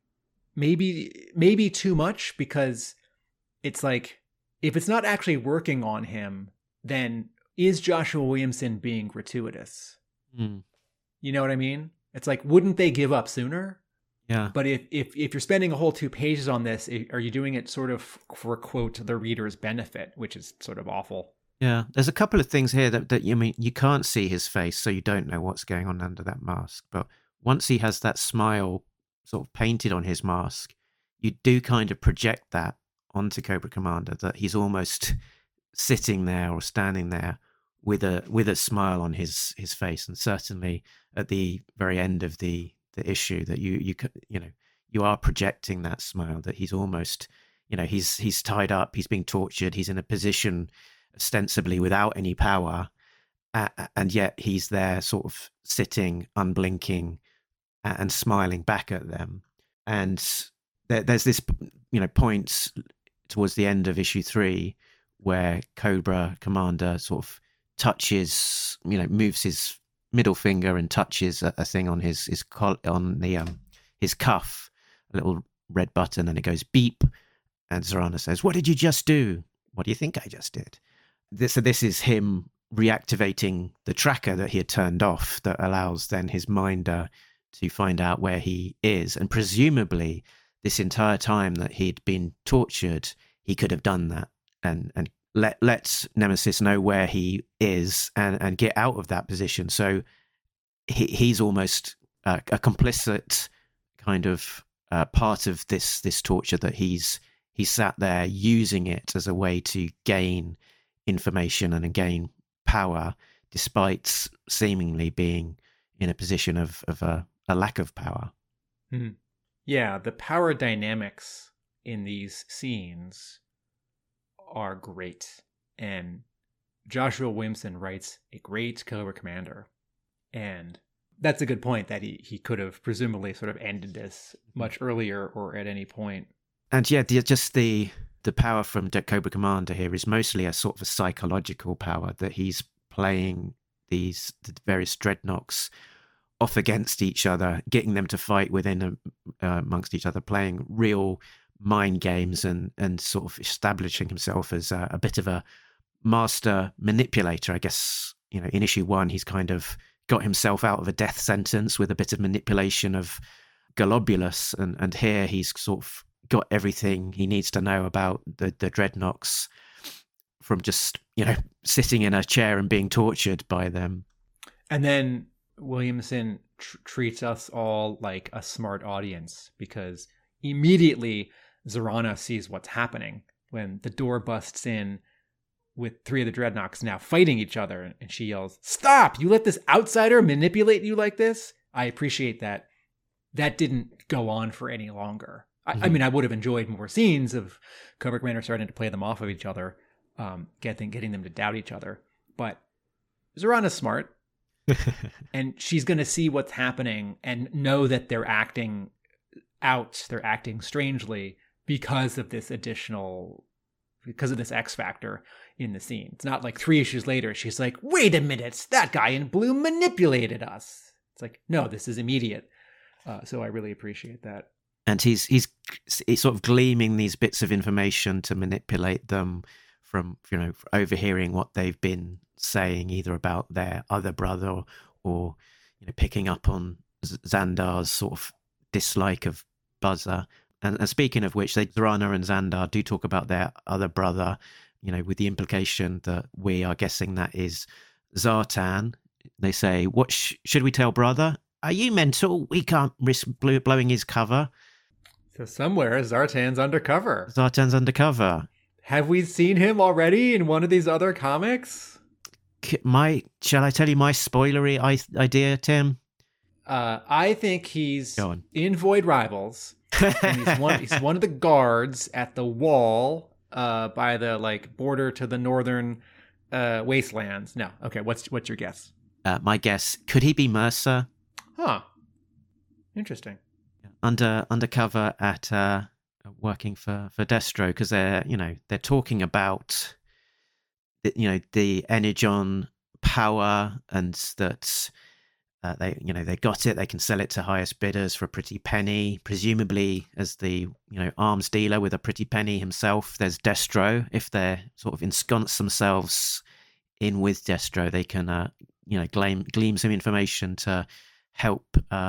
E: maybe too much, because it's like, if it's not actually working on him, then is Joshua Williamson being gratuitous? You know what I mean? It's like, wouldn't they give up sooner?
A: Yeah.
E: But if you're spending a whole 2 pages on this, are you doing it sort of for, quote, the reader's benefit, which is sort of awful?
A: Yeah, there's a couple of things here that you can't see his face, so you don't know what's going on under that mask. But once he has that smile sort of painted on his mask, you do kind of project that onto Cobra Commander, that he's almost sitting there or standing there with a smile on his face. And certainly at the very end of the issue, that you are projecting that smile, that he's almost, he's tied up, he's being tortured, he's in a position ostensibly without any power, and yet he's there sort of sitting unblinking and smiling back at them. And there's this point towards the end of issue 3 where Cobra Commander sort of touches, moves his middle finger and touches a thing on his cuff, a little red button, and it goes beep, and Zarana says, "What did you just do?" "What do you think I just did?" So this is him reactivating the tracker that he had turned off, that allows then his minder to find out where he is. And presumably this entire time that he'd been tortured, he could have done that and let Nemesis know where he is and get out of that position. So he's almost a complicit kind of part of this torture, that he's sat there using it as a way to gain information and gain power despite seemingly being in a position of a lack of power.
E: Mm-hmm. Yeah, the power dynamics in these scenes are great. And Joshua Williamson writes a great Cobra Commander. And that's a good point, that he could have presumably sort of ended this much earlier or at any point.
A: And yeah, just the power from Cobra Commander here is mostly a sort of a psychological power, that he's playing the various dreadnoks off against each other, getting them to fight within amongst each other, playing real mind games and sort of establishing himself as a bit of a master manipulator. I guess, you know, in issue 1, he's kind of got himself out of a death sentence with a bit of manipulation of Globulus, and here he's sort of got everything he needs to know about the dreadnoks from just, you know, sitting in a chair and being tortured by them.
E: And then Williamson treats us all like a smart audience, because immediately Zarana sees what's happening when the door busts in with 3 of the dreadnoks now fighting each other, and she yells, "Stop! You let this outsider manipulate you like this?" I appreciate that. That didn't go on for any longer. I mean, I would have enjoyed more scenes of Cobra Commander starting to play them off of each other, getting them to doubt each other. But Zarana's smart, and she's going to see what's happening and know that they're acting out, they're acting strangely because of this X factor in the scene. It's not like 3 issues later, she's like, "Wait a minute, that guy in blue manipulated us." It's like, no, this is immediate. So I really appreciate that.
A: And he's sort of gleaming these bits of information to manipulate them from, you know, overhearing what they've been saying, either about their other brother or you know, picking up on Xandar's sort of dislike of Buzzer. And speaking of which, Zarana and Xandar do talk about their other brother, you know, with the implication that we are guessing that is Zartan. They say, "What should we tell brother? Are you mental? We can't risk blowing his cover."
E: So somewhere Zartan's undercover.
A: Zartan's undercover.
E: Have we seen him already in one of these other comics?
A: Shall I tell you my spoilery idea, Tim?
E: I think he's in Void Rivals. And he's one of the guards at the wall by the border to the northern wastelands. No, okay. What's your guess?
A: My guess, could he be Mercer?
E: Huh. Interesting.
A: Undercover at working for Destro, because they're talking about the Energon power, and that they got it. They can sell it to highest bidders for a pretty penny. Presumably, as the arms dealer with a pretty penny himself, there's Destro. If they sort of ensconce themselves in with Destro, they can glean some information to help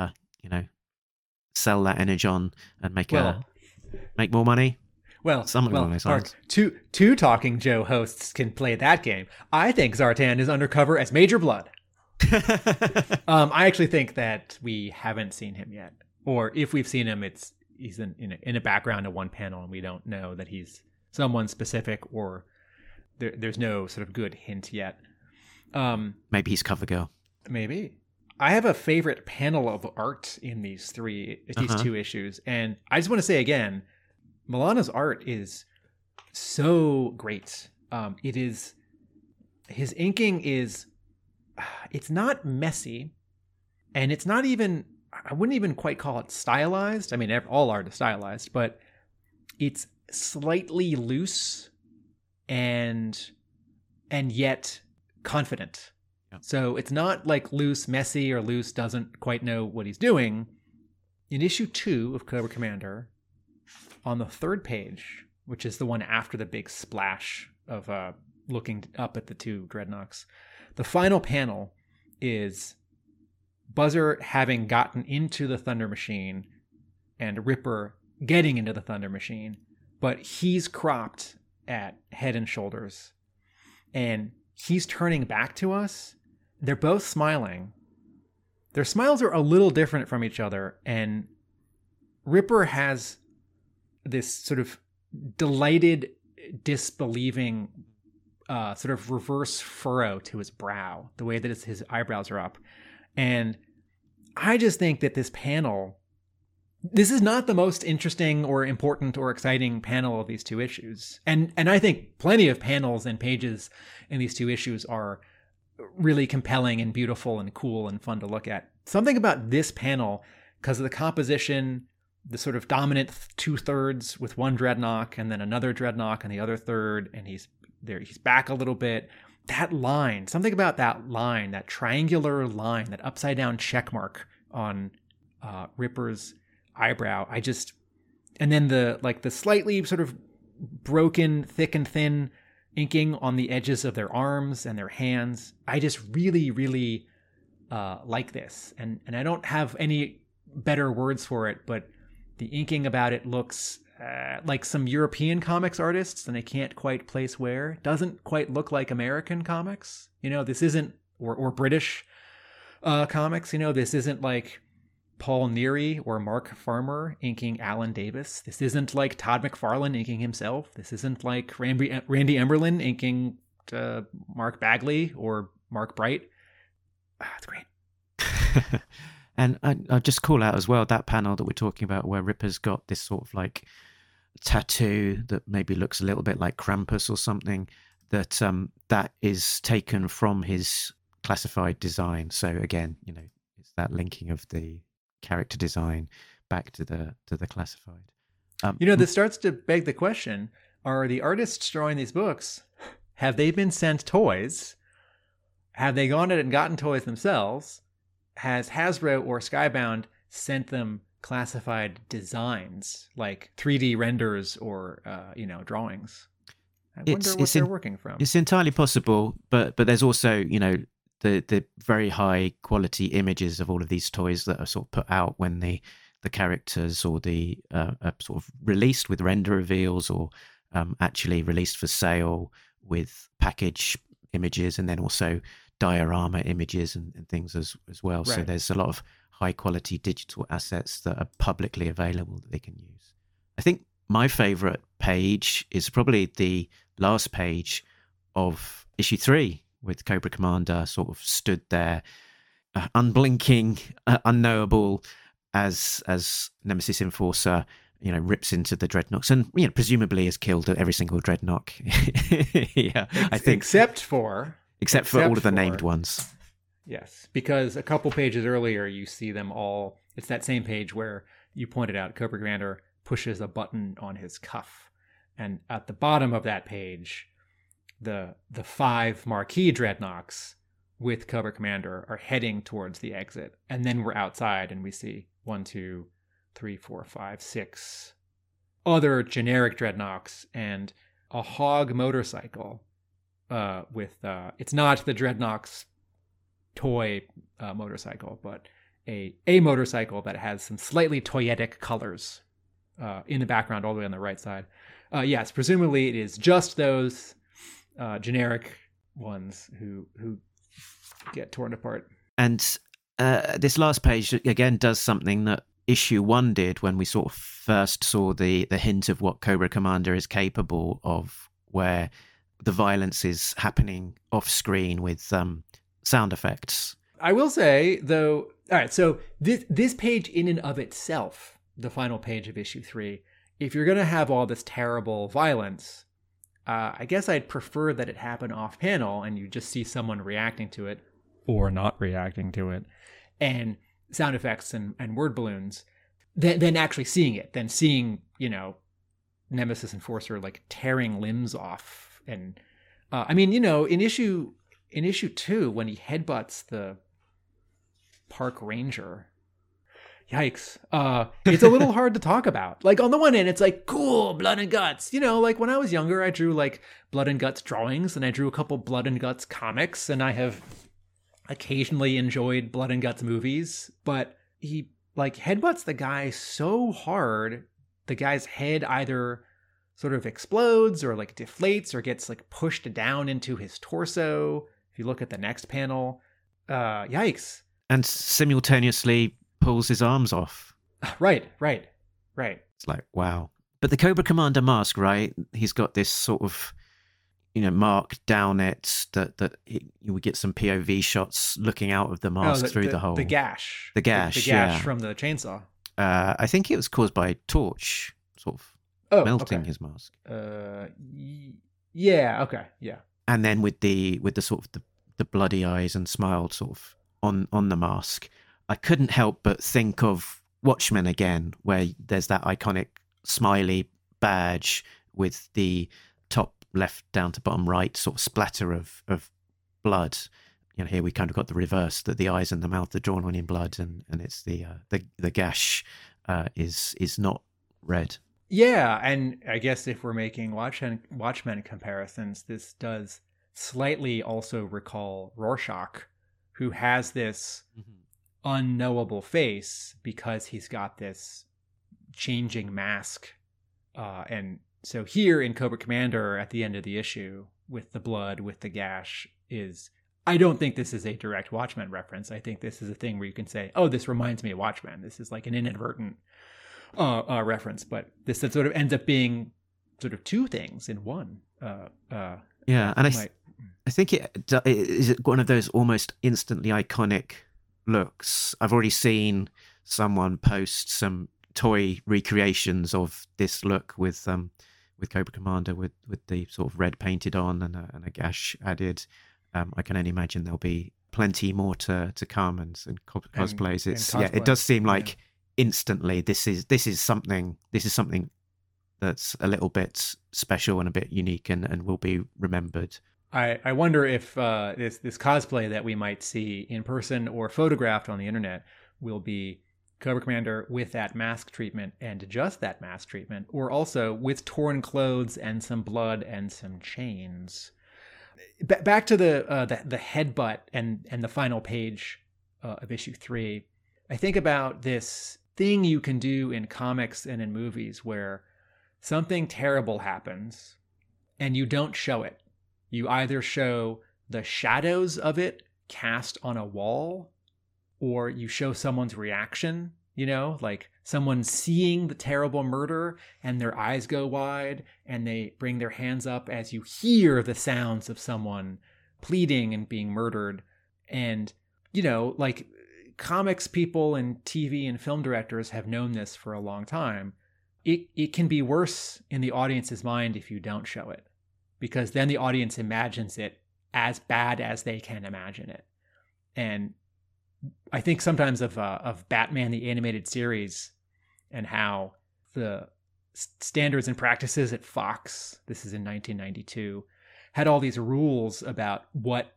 A: sell that Energon and make more money.
E: Well,
A: something along those lines.
E: Two Talking Joe hosts can play that game. I think Zartan is undercover as Major Blood. I actually think that we haven't seen him yet, or if we've seen him, he's in a background of one panel, and we don't know that he's someone specific, or there's no sort of good hint yet.
A: Maybe he's cover girl.
E: Maybe. I have a favorite panel of art in these two issues, and I just want to say again, Milana's art is so great. It is, his inking is, it's not messy, and it's not even, I wouldn't even quite call it stylized. I mean, all art is stylized, but it's slightly loose and yet confident. Yeah. So it's not like loose, messy, or loose doesn't quite know what he's doing. In issue 2 of Cobra Commander, on the 3rd page, which is the one after the big splash of looking up at the 2 dreadnoks, the final panel is Buzzer having gotten into the Thunder Machine and Ripper getting into the Thunder Machine, but he's cropped at head and shoulders, and he's turning back to us. They're both smiling. Their smiles are a little different from each other, and Ripper has this sort of delighted, disbelieving sort of reverse furrow to his brow, the way that his eyebrows are up. And I just think that this is not the most interesting or important or exciting panel of these two issues. And I think plenty of panels and pages in these two issues are really compelling and beautiful and cool and fun to look at. Something about this panel, because of the composition, the sort of dominant 2/3 with one Dreadnought and then another Dreadnought and the other third, and he's back a little bit. That line, something about that line, that triangular line, that upside down check mark on Ripper's eyebrow. And then the slightly sort of broken, thick and thin inking on the edges of their arms and their hands. I just really, really like this. And I don't have any better words for it, but the inking about it looks like some European comics artists, and I can't quite place where. Doesn't quite look like American comics. This isn't, or British comics. This isn't like Paul Neary or Mark Farmer inking Alan Davis. This isn't like Todd McFarlane inking himself. This isn't like Randy Emberlin inking Mark Bagley or Mark Bright. It's great.
A: And I'll just call out as well that panel that we're talking about where Ripper's got this sort of like tattoo that maybe looks a little bit like Krampus or something, that is taken from his classified design. So again, it's that linking of the character design back to the classified.
E: This starts to beg the question, are the artists drawing these books, have they been sent toys? Have they gone in and gotten toys themselves? Has Hasbro or Skybound sent them classified designs like 3D renders or drawings? I wonder what they're working from.
A: It's entirely possible, but there's also the very high quality images of all of these toys that are sort of put out when the characters or the are sort of released with render reveals or actually released for sale with package images, and then also diorama images and things as well. Right. So there's a lot of high quality digital assets that are publicly available that they can use. I think my favorite page is probably the last page of issue 3 with Cobra Commander sort of stood there, unblinking, unknowable as Nemesis Enforcer, rips into the Dreadnoks and, presumably has killed every single Dreadnought. Yeah, I think.
E: Except for
A: all of the named ones.
E: Yes, because a couple pages earlier, you see them all. It's that same page where you pointed out Cobra Commander pushes a button on his cuff. And at the bottom of that page, the 5 marquee Dreadnoks with Cobra Commander are heading towards the exit. And then we're outside and we see 1, 2, 3, 4, 5, 6 other generic Dreadnoks and a Hog motorcycle with it's not the Dreadnoks toy motorcycle, but a motorcycle that has some slightly toyetic colors in the background all the way on the right side. Yes, presumably it is just those generic ones who get torn apart.
A: And this last page again does something that issue 1 did when we sort of first saw the hint of what Cobra Commander is capable of, where the violence is happening off screen with sound effects.
E: I will say, though, all right, so this page in and of itself, the final page of issue 3, if you're going to have all this terrible violence, I guess I'd prefer that it happen off panel and you just see someone reacting to it or not reacting to it, and sound effects and word balloons, than actually seeing it, than seeing, Nemesis Enforcer like tearing limbs off. And in issue 2, when he headbutts the park ranger, yikes, it's a little hard to talk about. Like, on the one hand, it's like, cool, blood and guts. Like when I was younger, I drew like blood and guts drawings, and I drew a couple blood and guts comics, and I have occasionally enjoyed blood and guts movies, but he like headbutts the guy so hard, the guy's head either sort of explodes or like deflates or gets like pushed down into his torso. If you look at the next panel, yikes.
A: And simultaneously pulls his arms off.
E: Right.
A: It's like, wow. But the Cobra Commander mask, right? He's got this sort of Mark down it, you would get some POV shots looking out of the mask through the hole.
E: The gash.
A: The gash
E: from the chainsaw.
A: I think it was caused by torch sort of melting his mask.
E: Yeah. Okay. Yeah.
A: And then with the sort of the bloody eyes and smile sort of on the mask, I couldn't help but think of Watchmen again, where there's that iconic smiley badge with the top left down to bottom right sort of splatter of blood. Here we kind of got the reverse, that the eyes and the mouth are drawn on in blood, and it's the gash is not red.
E: Yeah, and I guess if we're making Watchmen comparisons, this does slightly also recall Rorschach, who has this unknowable face because he's got this changing mask. And so here in Cobra Commander, at the end of the issue, with the blood, with the gash, I don't think this is a direct Watchmen reference. I think this is a thing where you can say, oh, this reminds me of Watchmen. This is like an inadvertent reference, but this sort of ends up being sort of two things in one.
A: Yeah, and I think it is one of those almost instantly iconic looks. I've already seen someone post some toy recreations of this look with Cobra Commander with the sort of red painted on and a gash added. I can only imagine there'll be plenty more to come and cosplays. It does seem like instantly this is something that's a little bit special and a bit unique and will be remembered.
E: I wonder if this cosplay that we might see in person or photographed on the internet will be Cobra Commander with that mask treatment and just that mask treatment, or also with torn clothes and some blood and some chains. Back to the headbutt and the final page of issue 3. I think about this thing you can do in comics and in movies where something terrible happens and you don't show it. You either show the shadows of it cast on a wall, or you show someone's reaction, like someone seeing the terrible murder and their eyes go wide and they bring their hands up as you hear the sounds of someone pleading and being murdered. And, like comics people and TV and film directors have known this for a long time. It can be worse in the audience's mind if you don't show it, because then the audience imagines it as bad as they can imagine it. And I think sometimes of Batman the Animated Series and how the standards and practices at Fox, this is in 1992, had all these rules about what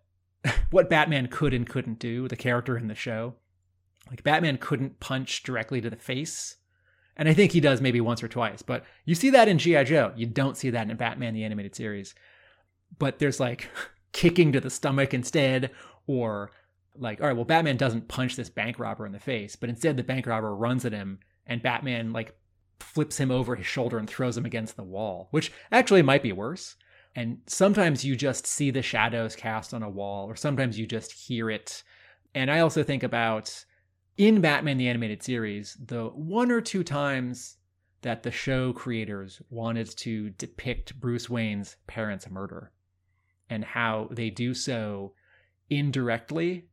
E: Batman could and couldn't do, the character in the show. Like Batman couldn't punch directly to the face. And I think he does maybe once or twice, but you see that in G.I. Joe. You don't see that in Batman the Animated Series. But there's like kicking to the stomach instead, or like, all right, well, Batman doesn't punch this bank robber in the face, but instead the bank robber runs at him and Batman like flips him over his shoulder and throws him against the wall, which actually might be worse. And sometimes you just see the shadows cast on a wall, or sometimes you just hear it. And I also think about in Batman the Animated Series, the one or two times that the show creators wanted to depict Bruce Wayne's parents' murder and how they do so indirectly.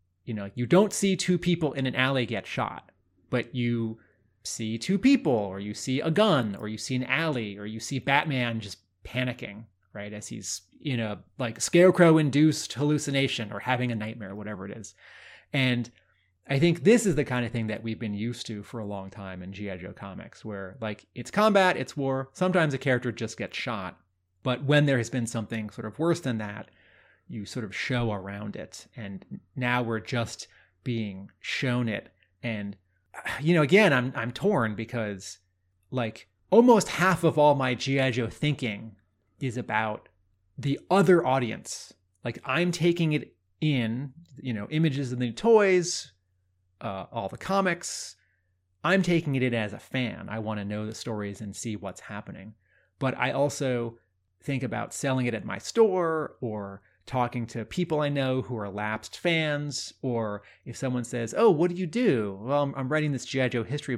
E: You don't see two people in an alley get shot, but you see two people, or you see a gun, or you see an alley, or you see Batman just panicking, right? As he's in a like scarecrow-induced hallucination or having a nightmare, whatever it is. And I think this is the kind of thing that we've been used to for a long time in G.I. Joe comics, where like it's combat, it's war. Sometimes a character just gets shot. But when there has been something sort of worse than that, you sort of show around it. And now we're just being shown it. And, again, I'm torn because like almost half of all my G.I. Joe thinking is about the other audience. Like I'm taking it in, images of the toys, all the comics. I'm taking it in as a fan. I want to know the stories and see what's happening. But I also think about selling it at my store, or talking to people I know who are lapsed fans, or if someone says, oh, what do you do? Well, I'm writing this G.I. Joe history book.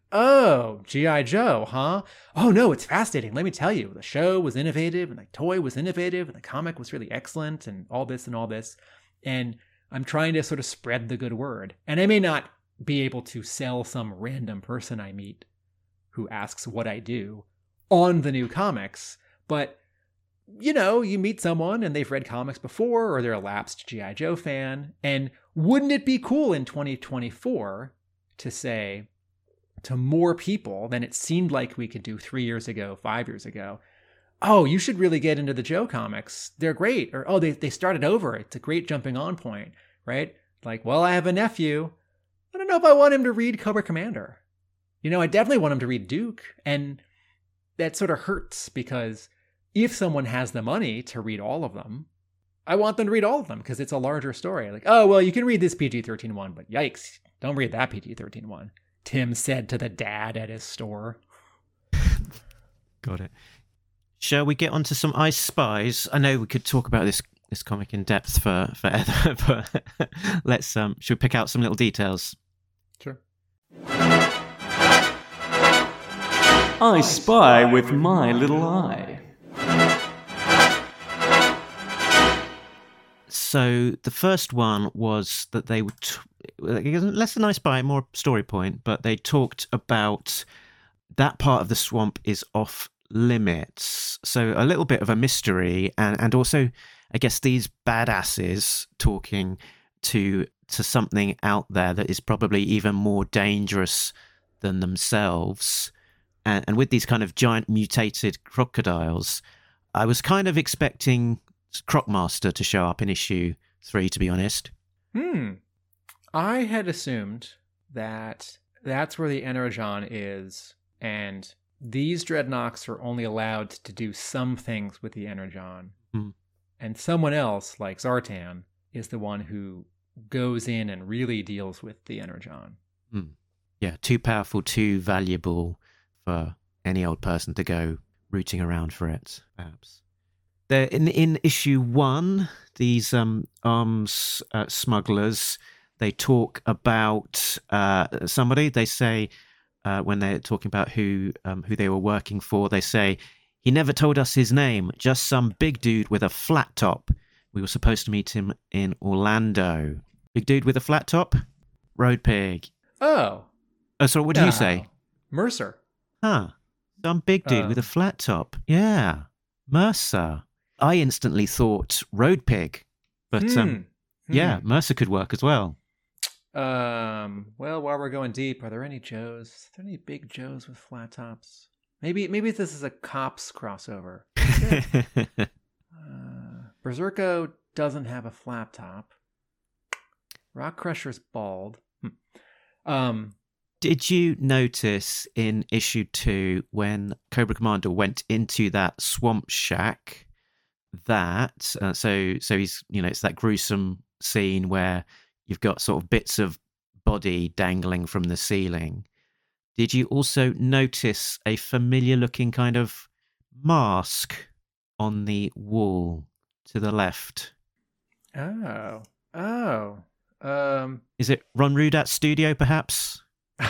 E: Oh, G.I. Joe, huh? Oh, no, it's fascinating. Let me tell you, the show was innovative and the toy was innovative and the comic was really excellent and all this and all this. And I'm trying to sort of spread the good word. And I may not be able to sell some random person I meet who asks what I do on the new comics, but you know, you meet someone and they've read comics before or they're a lapsed G.I. Joe fan. And wouldn't it be cool in 2024 to say to more people than it seemed like we could do 3 years ago, 5 years ago, oh, you should really get into the Joe comics. They're great. Or, oh, they started over. It's a great jumping on point, right? Like, well, I have a nephew. I don't know if I want him to read Cobra Commander. You know, I definitely want him to read Duke. And that sort of hurts because if someone has the money to read all of them, I want them to read all of them because it's a larger story. Like, oh, well, you can read this PG-13 one, but yikes, don't read that PG-13 one, Tim said to the dad at his store.
A: Got it. Shall we get on to some I Spies? I know we could talk about this comic in depth for forever, but let's should we pick out some little details?
E: Sure.
I: I spy with my little eye.
A: So the first one was that they would, less than I Spy, more story point, but they talked about that part of the swamp is off limits. So a little bit of a mystery, and also, I guess, these badasses talking to something out there that is probably even more dangerous than themselves. And with these kind of giant mutated crocodiles, I was kind of expecting Crocmaster to show up in issue 3, to be honest.
E: I had assumed that that's where the Energon is, and these Dreadnoks are only allowed to do some things with the Energon. And someone else, like Zartan, is the one who goes in and really deals with the Energon.
A: Yeah, too powerful, too valuable for any old person to go rooting around for it, perhaps. In issue 1, these arms smugglers, they talk about somebody. They say, when they're talking about who they were working for, they say, he never told us his name, just some big dude with a flat top. We were supposed to meet him in Orlando. Big dude with a flat top? Road Pig.
E: Oh,
A: so what do you say?
E: Mercer.
A: Huh. Some big dude with a flat top. Yeah. Mercer. I instantly thought Road Pig, but yeah, Mercer could work as well.
E: Well, while we're going deep, are there any Joes? Are there any big Joes with flat tops? Maybe this is a Cops crossover. Berserko doesn't have a flat top. Rock Crusher's bald.
A: Did you notice in issue 2 when Cobra Commander went into that swamp shack that so he's, you know, it's that gruesome scene where you've got sort of bits of body dangling from the ceiling. Did you also notice a familiar looking kind of mask on the wall to the left?
E: Oh.
A: Is it Ron Rudat's studio, perhaps?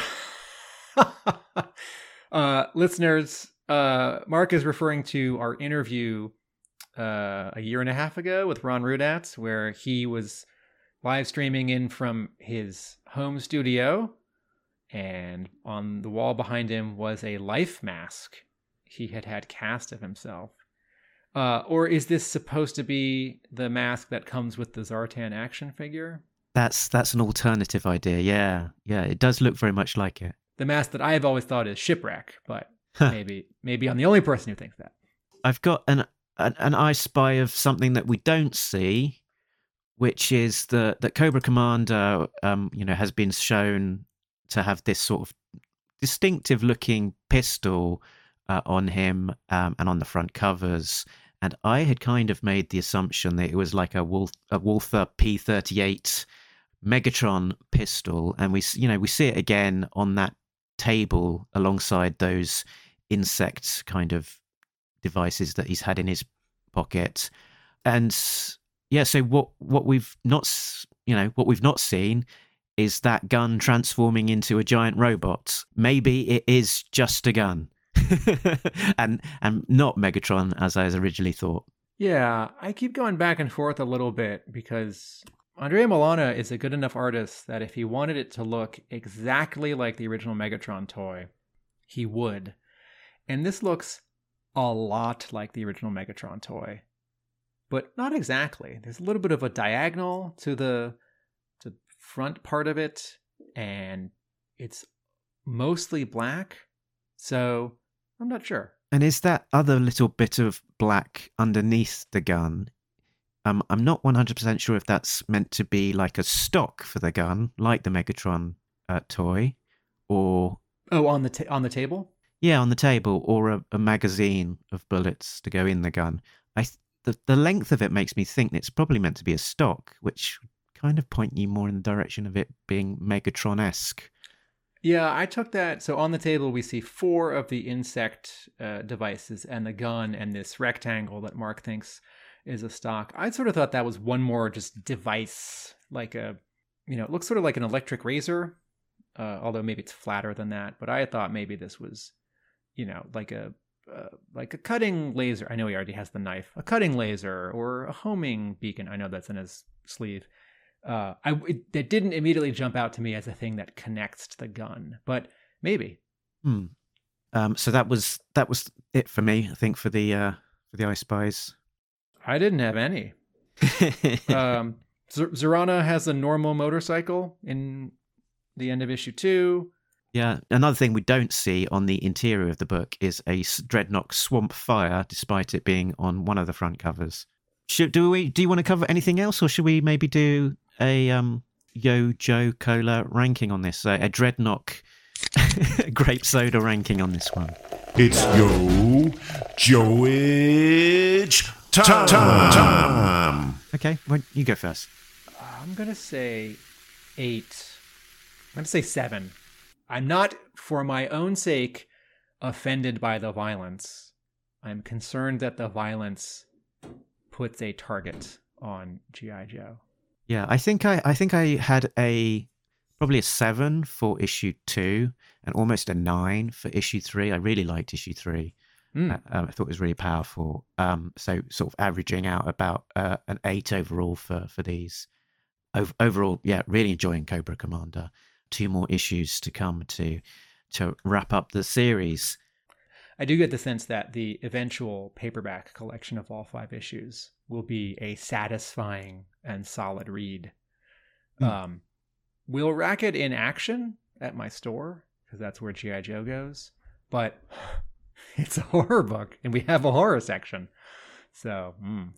E: Listeners, Mark is referring to our interview a year and a half ago with Ron Rudat, where he was live streaming in from his home studio, and on the wall behind him was a life mask he had cast of himself. Or is this supposed to be the mask that comes with the Zartan action figure?
A: That's an alternative idea. Yeah, it does look very much like it.
E: The mask that I've always thought is Shipwreck, but maybe I'm the only person who thinks that.
A: I've got an I Spy of something that we don't see, which is that Cobra Commander, has been shown to have this sort of distinctive looking pistol on him and on the front covers. And I had kind of made the assumption that it was like a Walther P38 Megatron pistol, and we see it again on that table alongside those insect kind of devices that he's had in his pocket. And yeah, so what we've not seen is that gun transforming into a giant robot? Maybe it is just a gun. and not Megatron as I originally thought.
E: Yeah, I keep going back and forth a little bit because Andrea Milana is a good enough artist that if he wanted it to look exactly like the original Megatron toy, he would. And this looks a lot like the original Megatron toy, but not exactly. There's a little bit of a diagonal to the front part of it, and it's mostly black, so I'm not sure.
A: And is that other little bit of black underneath the gun? I'm not 100% sure if that's meant to be like a stock for the gun, like the Megatron toy, or
E: on the table.
A: Yeah, on the table, or a magazine of bullets to go in the gun. The length of it makes me think it's probably meant to be a stock, which would kind of point you more in the direction of it being Megatron-esque.
E: Yeah, I took that. So on the table, we see 4 of the insect devices and the gun and this rectangle that Mark thinks is a stock. I sort of thought that was one more just device, like it looks sort of like an electric razor, although maybe it's flatter than that. But I thought maybe this was, like a cutting laser. I know he already has the knife. A cutting laser or a homing beacon. I know that's in his sleeve. It didn't immediately jump out to me as a thing that connects to the gun, but maybe.
A: So that was it for me. I think for the I Spies.
E: I didn't have any. Zorana has a normal motorcycle in the end of issue 2.
A: Yeah, another thing we don't see on the interior of the book is a Dreadnought Swamp Fire, despite it being on one of the front covers. Do you want to cover anything else, or should we maybe do a Yo Joe Cola ranking on this? A Dreadnought grape soda ranking on this one.
J: It's Yo Joe-age time.
A: Okay, well, you go first.
E: I'm going to say 8. I'm going to say 7. I'm not, for my own sake, offended by the violence. I'm concerned that the violence puts a target on G.I. Joe.
A: Yeah, I think I had probably a 7 for issue 2 and almost a 9 for issue 3. I really liked issue 3. I thought it was really powerful. So sort of averaging out about an 8 overall for these. Overall, yeah, really enjoying Cobra Commander. 2 more issues to come to wrap up the series.
E: I do get the sense that the eventual paperback collection of all 5 issues will be a satisfying and solid read. We'll rack it in action at my store, because that's where G.I. Joe goes. But it's a horror book, and we have a horror section. So,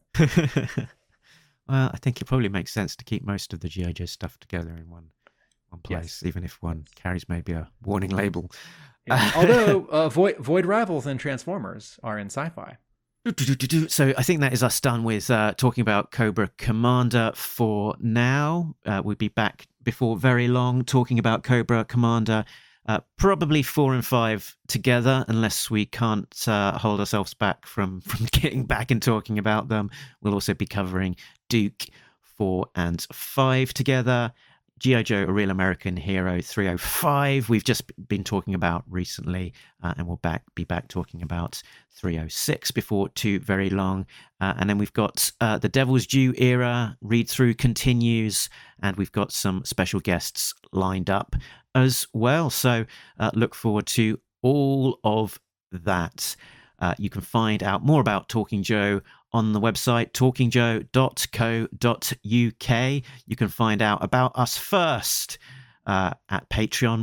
A: Well, I think it probably makes sense to keep most of the G.I. Joe stuff together in one place, even if one carries maybe a warning label.
E: Yeah. Although Void Rivals and Transformers are in Sci-Fi.
A: So I think that is us done with talking about Cobra Commander for now. We'll be back before very long talking about Cobra Commander, probably 4 and 5 together, unless we can't hold ourselves back from getting back and talking about them. We'll also be covering Duke 4 and 5 together. G.I. Joe, A Real American Hero 305, we've just been talking about recently, and we'll be back talking about 306 before too very long. And then we've got the Devil's Due era, read-through continues, and we've got some special guests lined up as well. So look forward to all of that. You can find out more about Talking Joe on the website talkingjoe.co.uk. You can find out about us first at Patreon,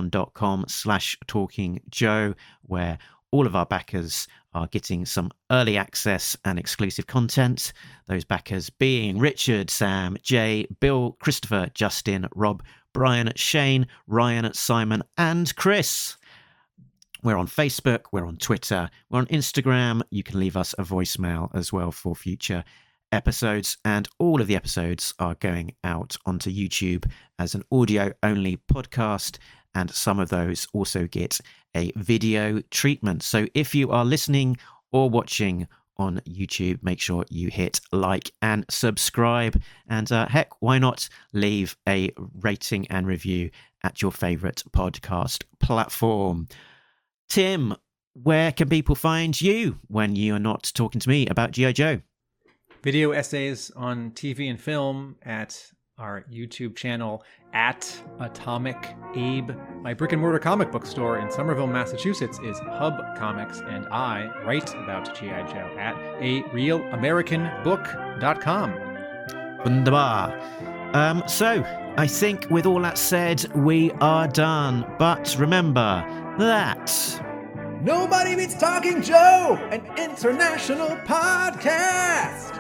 A: patreon.com/talkingjoe, where all of our backers are getting some early access and exclusive content. Those backers being Richard, Sam, Jay, Bill, Christopher, Justin, Rob, Brian, Shane, Ryan, Simon, and Chris. We're on Facebook, we're on Twitter, we're on Instagram. You can leave us a voicemail as well for future episodes. And all of the episodes are going out onto YouTube as an audio-only podcast. And some of those also get a video treatment. So if you are listening or watching on YouTube, make sure you hit like and subscribe. And heck, why not leave a rating and review at your favourite podcast platform. Tim, where can people find you when you are not talking to me about G.I. Joe?
E: Video essays on TV and film at our YouTube channel at Atomic Abe. My brick and mortar comic book store in Somerville, Massachusetts is Hub Comics, and I write about G.I. Joe at arealamericanbook.com.
A: Wunderbar. So, I think with all that said, we are done. But remember that...
E: Nobody Beats Talking Joe, an international podcast!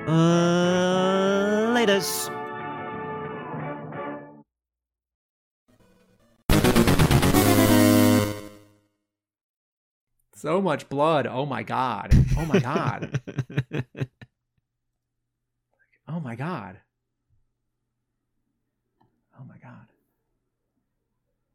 A: Laters.
E: So much blood. Oh my God. Oh my God. Oh my God. Oh my God.